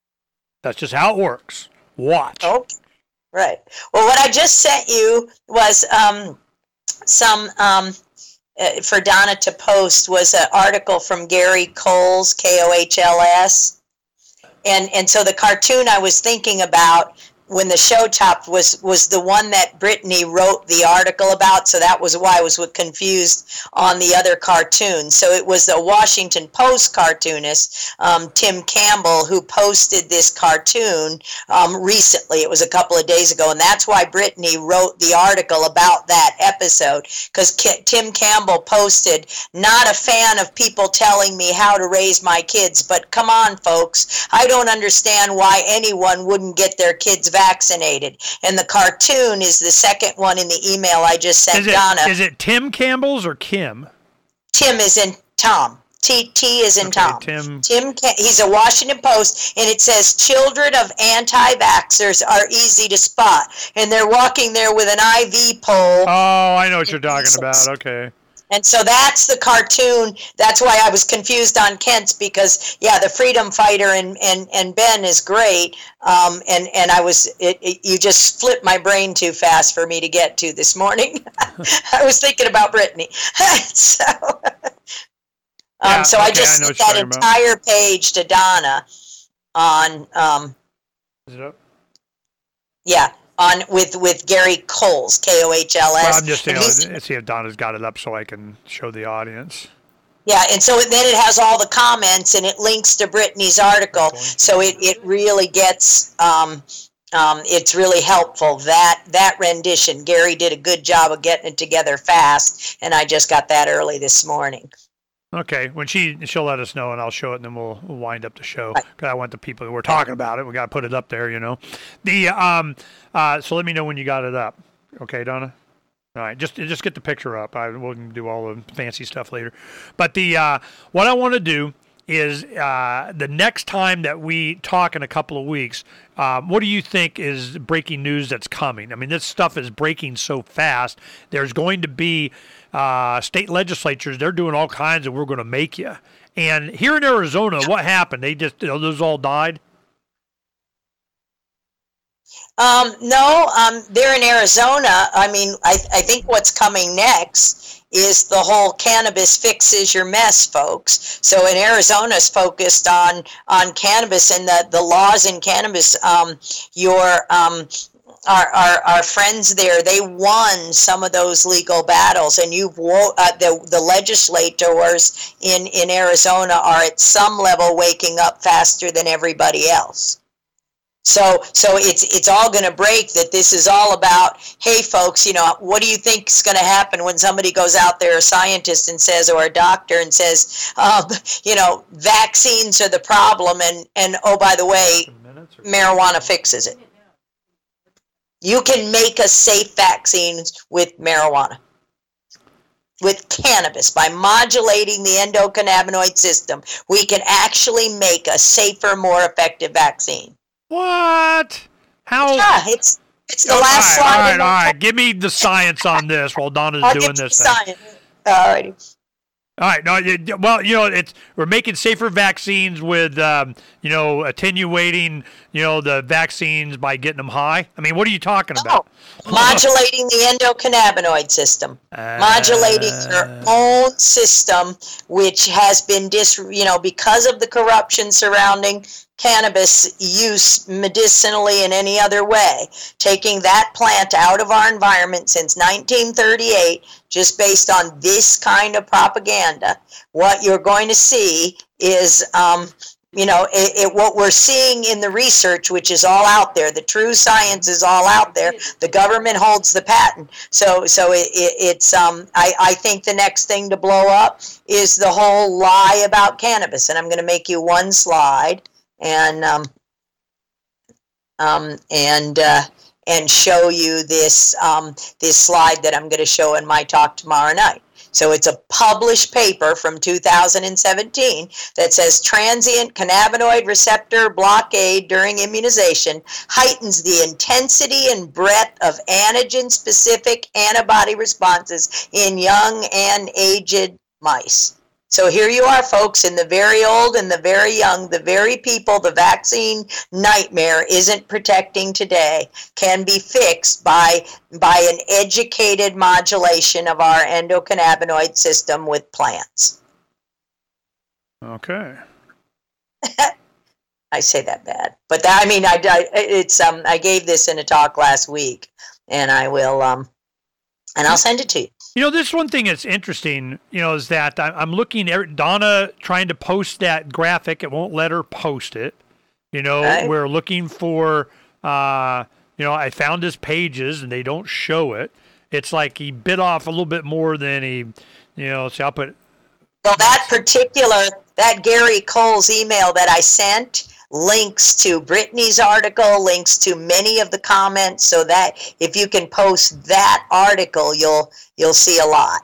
That's just how it works. Watch. Oh, right. Well, what I just sent you was um, some, um, uh, for Donna to post, was an article from Gary Coles, K O H L S. And, and so the cartoon I was thinking about when the show chopped was was the one that Brittany wrote the article about, so that was why I was confused on the other cartoon. So it was the Washington Post cartoonist, um, Tim Campbell, who posted this cartoon um, recently. It was a couple of days ago, and that's why Brittany wrote the article about that episode, because K- Tim Campbell posted, "Not a fan of people telling me how to raise my kids, but come on, folks, I don't understand why anyone wouldn't get their kids vaccinated." vaccinated. And the cartoon is the second one in the email I just sent is it, Donna. Is it Tim Campbell's or Kim? Tim is in Tom. T T is in okay, Tom. Tim. Tim, he's a Washington Post, and it says children of anti-vaxxers are easy to spot. And they're walking there with an I V pole. Oh, I know what you're talking about. Okay. And so that's the cartoon. That's why I was confused on Kent's, because, yeah, the freedom fighter and, and, and Ben is great. Um, and, and I was, it, it, you just flipped my brain too fast for me to get to this morning. I was thinking about Brittany. so um, yeah, so okay, I just I sent that entire about. page to Donna on, um, is it up? Yeah. On with, with Gary Coles, K O H L S. Well, I'm just you know, see if Donna's got it up so I can show the audience. Yeah, and so then it has all the comments, and it links to Brittany's article, so it, it really gets, um, um, it's really helpful. That that rendition, Gary did a good job of getting it together fast, and I just got that early this morning. Okay, when she she'll let us know, and I'll show it, and then we'll, we'll wind up the show. Right. Cause I want the people who were talking about it. We got to put it up there, you know. The um uh so let me know when you got it up. Okay, Donna. All right, just just get the picture up. I will do all the fancy stuff later. But the uh, what I want to do is uh, the next time that we talk in a couple of weeks, um, what do you think is breaking news that's coming? I mean, this stuff is breaking so fast. There's going to be uh, state legislatures. They're doing all kinds of "we're going to make you." And here in Arizona, what happened? They just those all died. Um, no, um, they're in Arizona. I mean, I, I think what's coming next is the whole cannabis fixes your mess, folks. So in Arizona is focused on, on cannabis and the, the laws in cannabis. Um, your, um, our, our, our friends there, they won some of those legal battles, and you've wo- uh, the, the legislators in, in Arizona are at some level waking up faster than everybody else. So, so it's it's all going to break that this is all about, hey, folks, you know, what do you think is going to happen when somebody goes out there, a scientist, and says, or a doctor, and says, um, you know, vaccines are the problem, and, and oh, by the way, marijuana fixes it. You can make a safe vaccine with marijuana, with cannabis. By modulating the endocannabinoid system, we can actually make a safer, more effective vaccine. What? How? Yeah, it's it's the all last right, slide. All right, all right. Give me the science on this while Donna's I'll doing give this you thing. science. All righty. All right. No, it, well, you know, it's we're making safer vaccines with, um, you know, attenuating, you know, the vaccines by getting them high. I mean, what are you talking about? Oh, modulating the endocannabinoid system, uh, modulating your own system, which has been dis, you know, because of the corruption surrounding cannabis use medicinally in any other way, taking that plant out of our environment since nineteen thirty-eight, just based on this kind of propaganda. What you're going to see is, um, you know, it, it, what we're seeing in the research, which is all out there, the true science is all out there. The government holds the patent. So, so it, it, it's, um, I, I think the next thing to blow up is the whole lie about cannabis. And I'm going to make you one slide. And um, um, and uh, and show you this um, this slide that I'm going to show in my talk tomorrow night. So it's a published paper from two thousand seventeen that says transient cannabinoid receptor blockade during immunization heightens the intensity and breadth of antigen-specific antibody responses in young and aged mice. So here you are, folks, in the very old and the very young, the very people the vaccine nightmare isn't protecting today can be fixed by, by an educated modulation of our endocannabinoid system with plants. Okay. I say that bad, but that, I mean, I, I it's um I gave this in a talk last week, and I will um and I'll send it to you. You know, this one thing that's interesting, you know, is that I'm looking at Donna trying to post that graphic. It won't let her post it. You know, right. We're looking for, uh, you know, I found his pages and they don't show it. It's like he bit off a little bit more than he, you know, so I'll put. Well, that particular, that Gary Cole's email that I sent links to Brittany's article, links to many of the comments, so that if you can post that article, you'll you'll see a lot.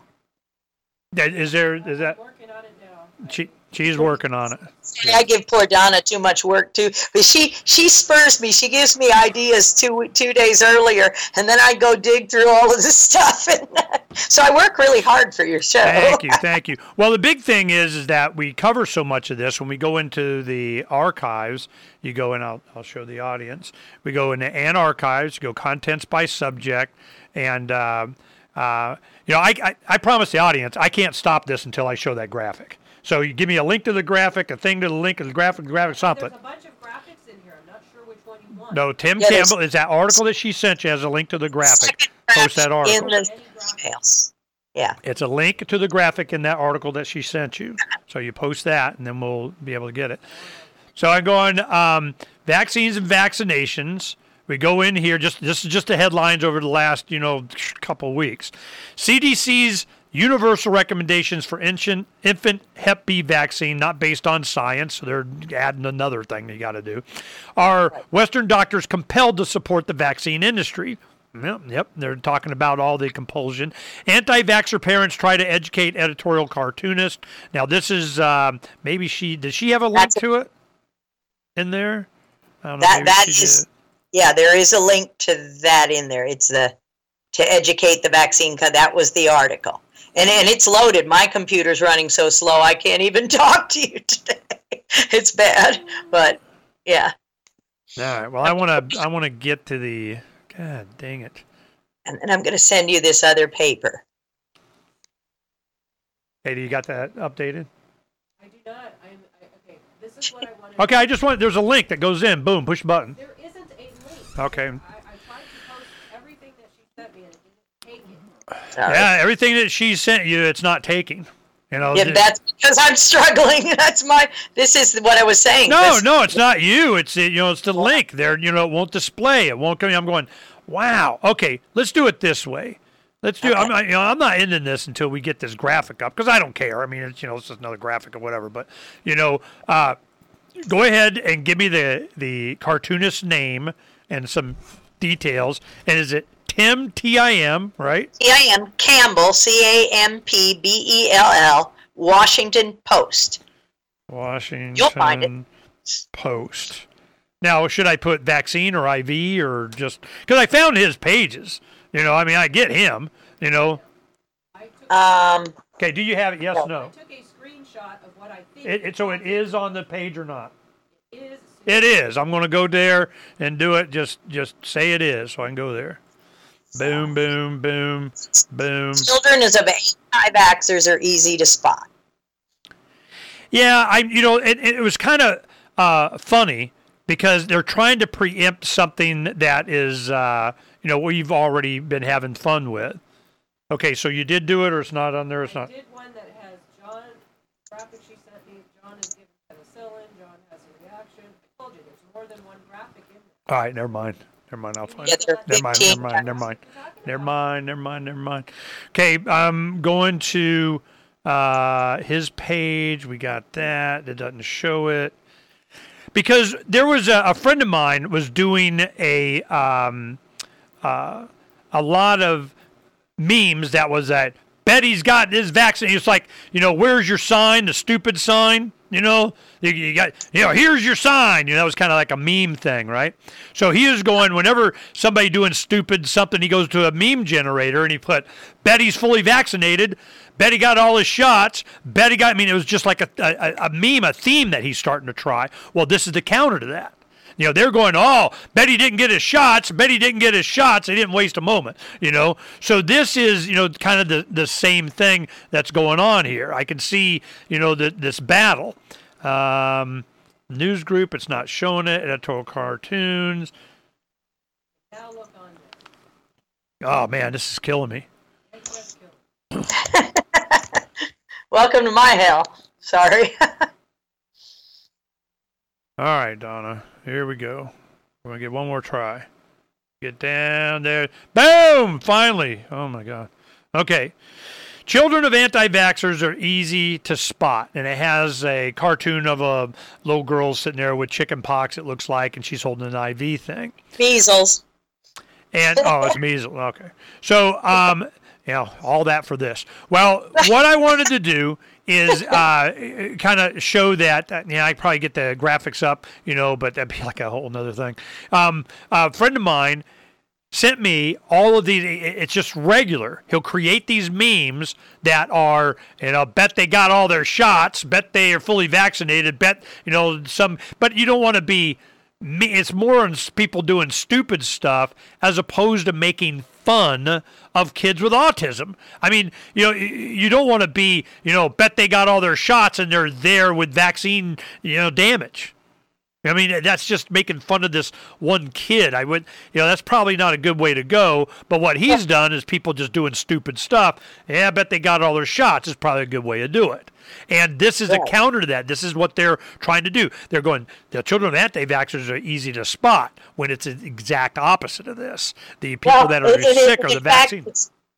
Is there is that? Working on it now. She she's working on it. I give poor Donna too much work too, but she she spurs me. She gives me ideas two two days earlier, and then I go dig through all of this stuff. And so I work really hard for your show. Thank you, thank you. Well, the big thing is is that we cover so much of this when we go into the archives. You go and I'll I'll show the audience. We go into An Archives. You go contents by subject, and uh, uh, you know I, I I promise the audience I can't stop this until I show that graphic. So you give me a link to the graphic, a thing to the link of the graphic, graphic, something. There's a bunch of graphics in here. I'm not sure which one you want. No, Tim yeah, Campbell, is that article that she sent you has a link to the graphic. Post that article. In the emails. Yeah. It's a link to the graphic in that article that she sent you. So you post that, and then we'll be able to get it. So I go on um, vaccines and vaccinations. We go in here. Just this is just the headlines over the last, you know, couple of weeks. C D C's universal recommendations for infant, infant Hep B vaccine, not based on science, so they're adding another thing you got to do, are Western doctors compelled to support the vaccine industry? Yep, yep, they're talking about all the compulsion. Anti-vaxxer parents try to educate editorial cartoonist. Now, this is, um, maybe she, does she have a link That's to it in there? I don't know, that that is, did. Yeah, there is a link to that in there. It's the, to educate the vaccine, that was the article. And and it's loaded. My computer's running so slow I can't even talk to you today. It's bad, but yeah. All right. Well, I want to I want to get to the. God dang it. And then I'm going to send you this other paper. Hey, do you got that updated? I do not. I'm I, okay. This is what I wanted. Okay, I just want. There's a link that goes in. Boom, push button. There isn't a link. Okay. I, I tried to post everything that she sent me, and it didn't take it. Sorry. Yeah, everything that she sent you, it's not taking. You know. Yeah, that's because I'm struggling. That's my. This is what I was saying. No, this, no, it's not you. It's you know, it's the link there. You know, it won't display. It won't come. I'm going. Wow. Okay, let's do it this way. Let's do. Okay. I'm not. You know, I'm not ending this until we get this graphic up because I don't care. I mean, it's you know, it's just another graphic or whatever. But you know, uh, go ahead and give me the the cartoonist name and some details. And is it Tim, T I M, right? T I M, Campbell, C A M P B E L L, Washington Post. Washington You'll find it. Post. Now, should I put vaccine or I V or just... Because I found his pages. You know, I mean, I get him, you know. Um. Okay, do you have it? Yes, no. I took a screenshot of what I think... It, it, so it is on the page or not? It is. It is. I'm going to go there and do it. Just, just say it is so I can go there. Boom, boom, boom, boom. Children of anti-vaxxers are easy to spot. Yeah, I. You know, it, it was kind of uh, funny because they're trying to preempt something that is, uh, you know, we've already been having fun with. Okay, so you did do it, or it's not on there? It's not. I did one that has John, graphic she sent me. John is given penicillin. John has a reaction. I told you there's more than one graphic in there. All right, never mind. Never mind, I'll find Yeah, it. Never mind, never mind, never mind. Never mind, never mind, never mind. Okay, I'm going to uh, his page. We got that. It doesn't show it. Because there was a, a friend of mine was doing a um, uh, a lot of memes that was that Betty's got this vaccine. It's like, you know, where's your sign, the stupid sign? You know, you, you got, you know, here's your sign. You know, that was kind of like a meme thing, right? So he is going, whenever somebody doing stupid something, he goes to a meme generator and he put, bet he's fully vaccinated, bet he got all his shots, bet he got, I mean, it was just like a, a, a meme, a theme that he's starting to try. Well, this is the counter to that. You know, they're going, oh, bet he didn't get his shots, bet he didn't get his shots. They didn't waste a moment, you know. So this is, you know, kind of the, the same thing that's going on here. I can see, you know, the, this battle. Um, news group, it's not showing it. Editorial cartoons. Now look on there. Oh, man, this is killing me. Welcome to my hell. Sorry. All right, Donna. Here we go. We're going to get one more try. Get down there. Boom! Finally. Oh, my God. Okay. Children of anti-vaxxers are easy to spot. And it has a cartoon of a little girl sitting there with chicken pox, it looks like, and she's holding an I V thing. Measles. And, oh, it's measles. Okay. So, um, you know, all that for this. Well, what I wanted to do is uh, kind of show that, uh, yeah, I probably get the graphics up, you know, but that'd be like a whole nother thing. Um, a friend of mine sent me all of these. It's just regular. He'll create these memes that are, you know, bet they got all their shots, bet they are fully vaccinated, bet, you know, some, but you don't want to be, it's more on people doing stupid stuff as opposed to making fun of kids with autism. I mean, you know, you don't want to be, you know, bet they got all their shots and they're there with vaccine, you know, damage. I mean, that's just making fun of this one kid. I would, you know, that's probably not a good way to go. But what he's done is people just doing stupid stuff. Yeah, I bet they got all their shots is probably a good way to do it. And this is a counter to that. This is what they're trying to do. They're going, the children of anti-vaxxers are easy to spot when it's the exact opposite of this. The people well, that are it, sick it, are the in fact, vaccine.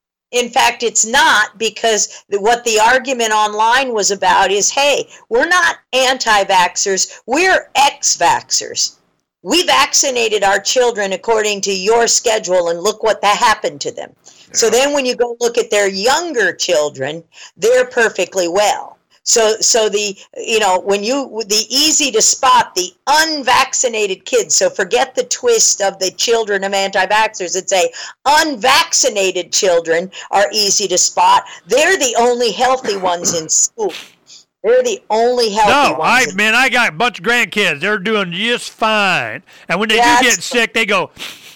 In fact, it's not, because what the argument online was about is, hey, we're not anti-vaxxers, we're ex-vaxxers. We vaccinated our children according to your schedule, and look what that happened to them. Yeah. So then when you go look at their younger children, they're perfectly well. So, so the, you know, when you, the easy to spot the unvaccinated kids, so forget the twist of the children of anti-vaxxers that say unvaccinated children are easy to spot. They're the only healthy ones in school. They're the only healthy no, ones. No, I, man, I got a bunch of grandkids. They're doing just fine. And when they That's, do get sick, they go,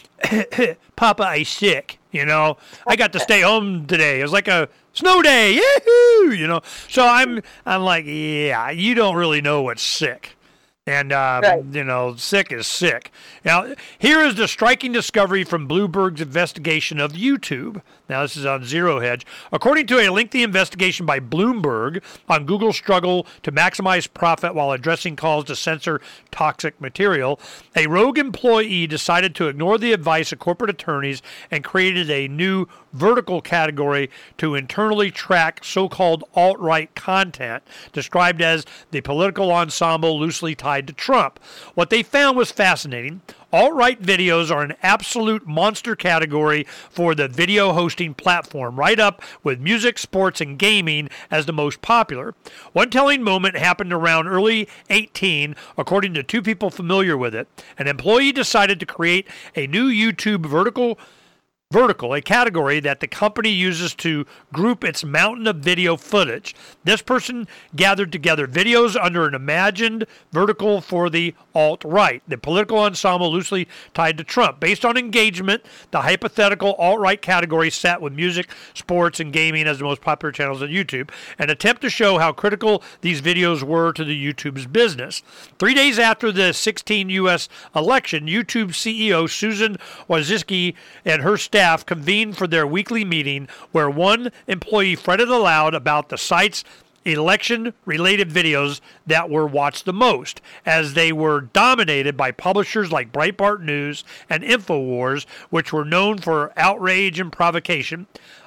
Papa, I'm sick. You know, I got to stay home today. It was like a snow day. Yahoo! You know, so I'm, I'm like, yeah, you don't really know what's sick. And, uh, right. you know, sick is sick. Now, here is the striking discovery from Bloomberg's investigation of YouTube. Now, this is on Zero Hedge. According to a lengthy investigation by Bloomberg on Google's struggle to maximize profit while addressing calls to censor toxic material, a rogue employee decided to ignore the advice of corporate attorneys and created a new vertical category to internally track so-called alt-right content, described as the political ensemble loosely tied to Trump. What they found was fascinating. Alt-right videos are an absolute monster category for the video hosting platform, right up with music, sports, and gaming as the most popular. One telling moment happened around early eighteen, according to two people familiar with it. An employee decided to create a new YouTube vertical Vertical, a category that the company uses to group its mountain of video footage. This person gathered together videos under an imagined vertical for the alt-right, the political ensemble loosely tied to Trump. Based on engagement, the hypothetical alt-right category sat with music, sports, and gaming as the most popular channels on YouTube, an attempt to show how critical these videos were to the YouTube's business. Three days after the sixteen U S election, YouTube C E O Susan Wojcicki and her staff convened for their weekly meeting, where one employee fretted aloud about the site's election-related videos that were watched the most, as they were dominated by publishers like Breitbart News and InfoWars, which were known for outrage and provocation.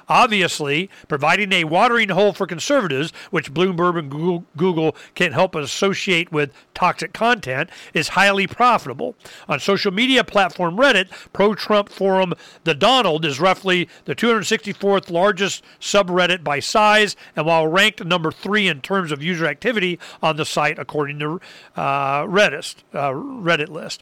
Obviously, providing a watering hole for conservatives, which Bloomberg and Google, Google can help associate with toxic content, is highly profitable. On social media platform Reddit, pro-Trump forum The Donald is roughly the two hundred sixty-fourth largest subreddit by size, and while ranked number three in terms of user activity on the site, according to uh, Reddit, uh, Reddit list.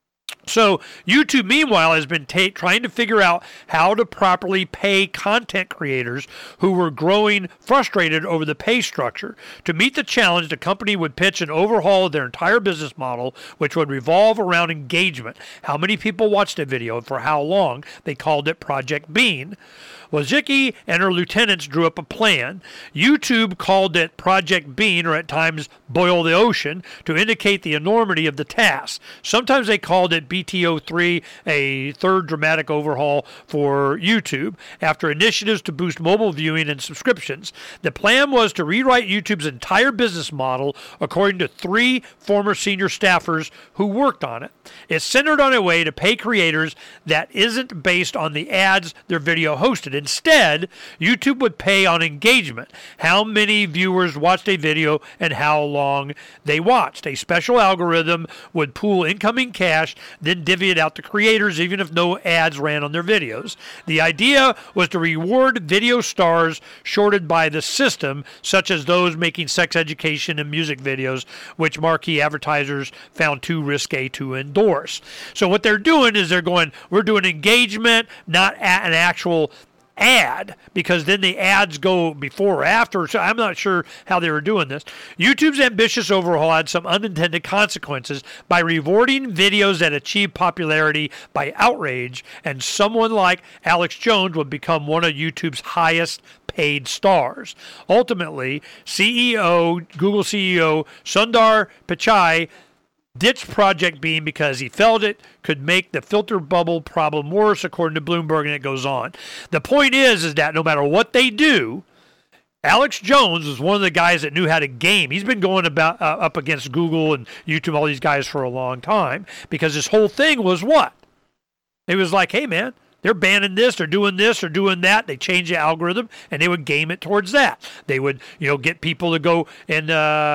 So YouTube, meanwhile, has been ta- trying to figure out how to properly pay content creators who were growing frustrated over the pay structure. To meet the challenge, the company would pitch an overhaul of their entire business model, which would revolve around engagement. How many people watched a video and for how long? They called it Project Bean. Wojcicki and her lieutenants drew up a plan. YouTube called it Project Bean, or at times Boil the Ocean, to indicate the enormity of the task. Sometimes they called it B T O three, a third dramatic overhaul for YouTube, after initiatives to boost mobile viewing and subscriptions. The plan was to rewrite YouTube's entire business model, according to three former senior staffers who worked on it. It's centered on a way to pay creators that isn't based on the ads their video hosted. Instead, YouTube would pay on engagement, how many viewers watched a video and how long they watched. A special algorithm would pool incoming cash, then divvy it out to creators even if no ads ran on their videos. The idea was to reward video stars shorted by the system, such as those making sex education and music videos, which marquee advertisers found too risque to endorse. So what they're doing is they're going, we're doing engagement, not an actual ad, because then the ads go before or after. So I'm not sure how they were doing this. YouTube's ambitious overhaul had some unintended consequences by rewarding videos that achieve popularity by outrage, and someone like Alex Jones would become one of YouTube's highest paid stars. Ultimately, C E O, Google C E O Sundar Pichai ditched Project Bean because he felt it could make the filter bubble problem worse, according to Bloomberg, and it goes on. The point is, is that no matter what they do, Alex Jones was one of the guys that knew how to game. He's been going about uh, up against Google and YouTube, all these guys, for a long time, because this whole thing was what? It was like, hey, man, they're banning this, they're doing this, they're doing that. They change the algorithm, and they would game it towards that. They would, you know, get people to go and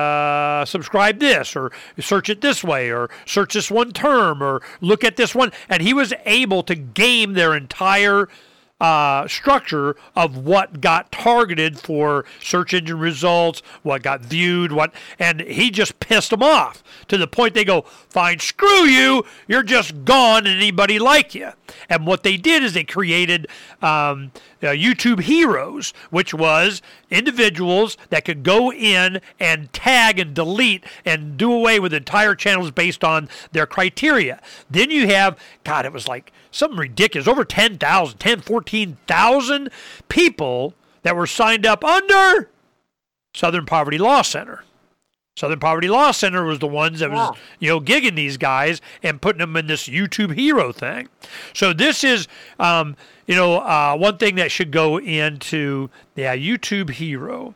uh, subscribe this, or search it this way, or search this one term, or look at this one. And he was able to game their entire Uh, structure of what got targeted for search engine results, what got viewed, what, and he just pissed them off to the point they go, fine, screw you, you're just gone, and anybody like you. And what they did is they created um, uh, YouTube Heroes, which was individuals that could go in and tag and delete and do away with entire channels based on their criteria. Then you have, God, it was like something ridiculous, over ten thousand, ten, fourteen thousand people that were signed up under Southern Poverty Law Center. Southern Poverty Law Center was the ones that was, you know, gigging these guys and putting them in this YouTube hero thing. So this is, um, you know, uh, one thing that should go into, yeah, YouTube hero.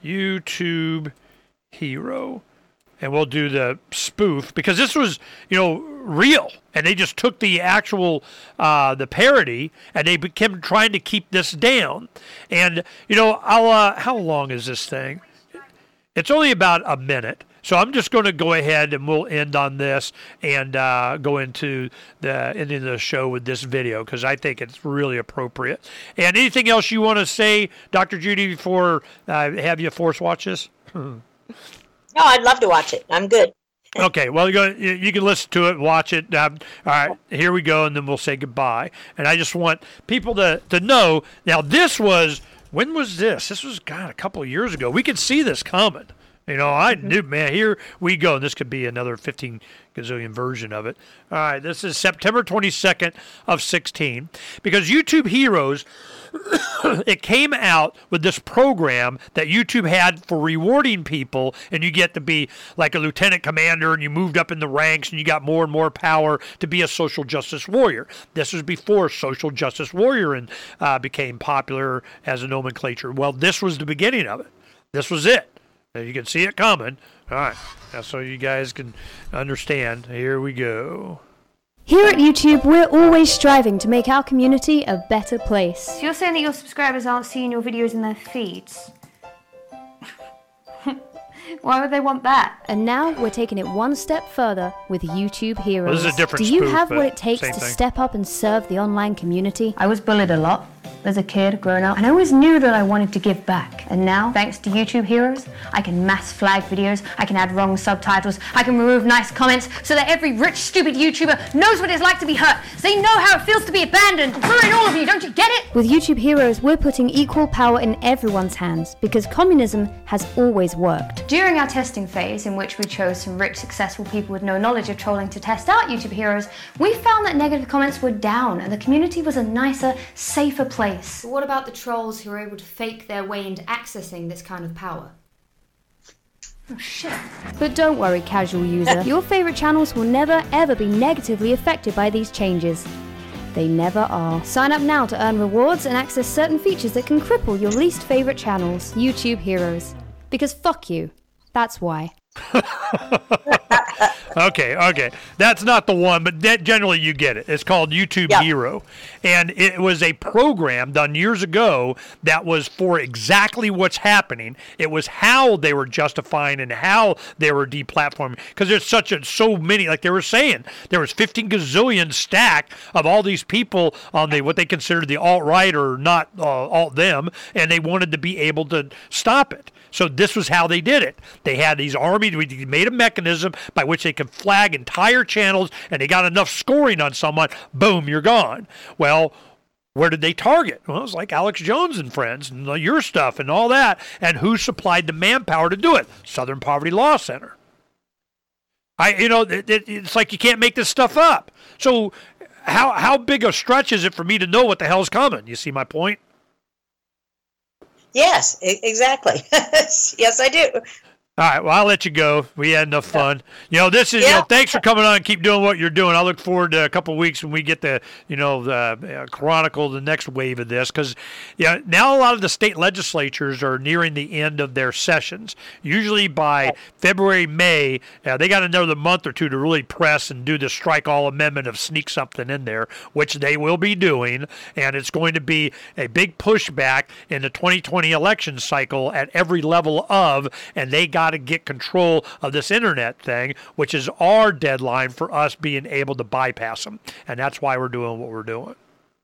YouTube hero. And we'll do the spoof, because this was, you know, real. And they just took the actual, uh, the parody, and they became trying to keep this down. And, you know, I'll, uh, how long is this thing? It's only about a minute. So I'm just going to go ahead and we'll end on this and uh, go into the end of the show with this video, because I think it's really appropriate. And anything else you want to say, Doctor Judy, before I uh, have you force watch this? No, I'd love to watch it. I'm good. Okay, well, you you can listen to it, watch it. Um, all right, here we go, and then we'll say goodbye. And I just want people to, to know, now this was, when was this? This was, God, a couple of years ago. We could see this coming. You know, I knew, man, here we go. This could be another fifteen gazillion version of it. All right, this is September twenty-second of sixteen. Because YouTube Heroes, it came out with this program that YouTube had for rewarding people, and you get to be like a lieutenant commander, and you moved up in the ranks, and you got more and more power to be a social justice warrior. This was before social justice warrior and uh, became popular as a nomenclature. Well, this was the beginning of it. This was it. You can see it coming. All right, now so you guys can understand. Here we go. Here at YouTube, we're always striving to make our community a better place. So you're saying that your subscribers aren't seeing your videos in their feeds? Why would they want that? And now we're taking it one step further with YouTube Heroes. Well, this is a different Do you spoof, have but what it takes same to thing. step up and serve the online community? I was bullied a lot as a kid growing up, and I always knew that I wanted to give back. And now, thanks to YouTube Heroes, I can mass flag videos, I can add wrong subtitles, I can remove nice comments so that every rich, stupid YouTuber knows what it's like to be hurt. So they know how it feels to be abandoned. Ruin all of you, don't you get it? With YouTube Heroes, we're putting equal power in everyone's hands because communism has always worked. During our testing phase, in which we chose some rich, successful people with no knowledge of trolling to test out YouTube Heroes, we found that negative comments were down and the community was a nicer, safer place. But what about the trolls who are able to fake their way into accessing this kind of power? Oh shit. But don't worry, casual user. Your favorite channels will never ever be negatively affected by these changes. They never are. Sign up now to earn rewards and access certain features that can cripple your least favorite channels. YouTube Heroes. Because fuck you. That's why. Okay, okay. That's not the one, but that, generally you get it. It's called YouTube Yeah. Hero. And it was a program done years ago that was for exactly what's happening. It was how they were justifying and how they were deplatforming. Because there's such a, so many, like they were saying, there was fifteen gazillion stack of all these people on the what they considered the alt-right or not uh, alt-them, and they wanted to be able to stop it. So this was how they did it. They had these armies, we made a mechanism by which they could flag entire channels, and they got enough scoring on someone, boom, you're gone. Well, where did they target? Well, it was like Alex Jones and friends and your stuff and all that. And who supplied the manpower to do it? Southern Poverty Law Center. I, you know, it, it, it's like you can't make this stuff up. So how how big a stretch is it for me to know what the hell's coming? You see my point? Yes, e- exactly. Yes, I do. All right, well, I'll let you go. We had enough fun. You know, this is, you Yeah. know, thanks for coming on and keep doing what you're doing. I look forward to a couple of weeks when we get the, you know, the uh, chronicle the next wave of this. Because, yeah, now a lot of the state legislatures are nearing the end of their sessions. Usually by February, May, uh, they got another month or two to really press and do the strike all amendment of sneak something in there, which they will be doing. And it's going to be a big pushback in the twenty twenty election cycle at every level of, and they got to get control of this internet thing, which is our deadline for us being able to bypass them. And that's why we're doing what we're doing.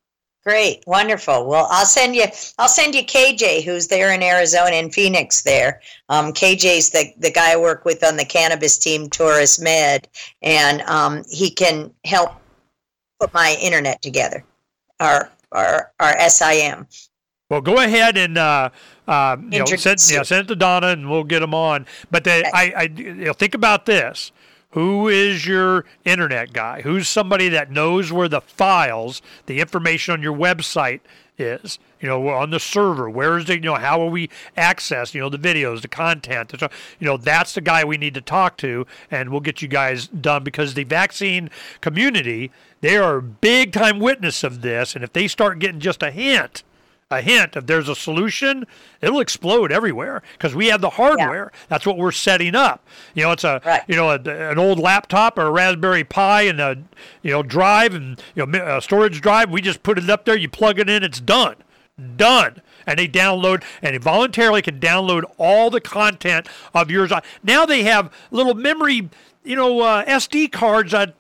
Great, wonderful. Well, I'll send you. I'll send you K J, who's there in Arizona, in Phoenix. There, um, K J's the the guy I work with on the cannabis team, Taurus Med, and um, he can help put my internet together, our our our S I M. Well, go ahead and uh, uh, you know, send, Introduce yeah, you. send it to Donna, and we'll get them on. But the, I, I, you know, think about this. Who is your internet guy? Who's somebody that knows where the files, the information on your website is? You know, on the server. Where is it? You know, how will we access, you know, the videos, the content? You know, that's the guy we need to talk to, and we'll get you guys done, because the vaccine community, they are a big-time witness of this, and if they start getting just a hint, a hint, if there's a solution, it'll explode everywhere, because we have the hardware. Yeah. That's what we're setting up. You know, it's a right. you know a, an old laptop or a Raspberry Pi and a you know drive and you know a storage drive. We just put it up there. You plug it in. It's done, done. And they download, and they voluntarily can download all the content of yours. Now they have little memory, you know, uh, S D cards, a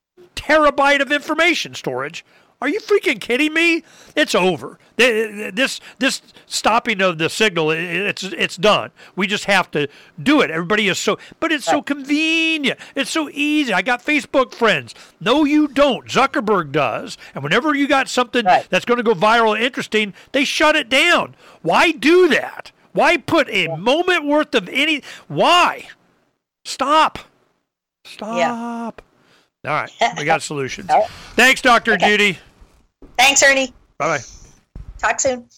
terabyte of information storage. Are you freaking kidding me? It's over. This this stopping of the signal, it's it's done. We just have to do it. Everybody is so, but it's so convenient. It's so easy. I got Facebook friends. No, you don't. Zuckerberg does. And whenever you got something right. that's going to go viral and interesting, they shut it down. Why do that? Why put a yeah. moment worth of any? Why? Stop. Stop. Yeah. All right. We got solutions. Right. Thanks, Doctor Okay. Judy. Thanks, Ernie. Bye-bye. Talk soon.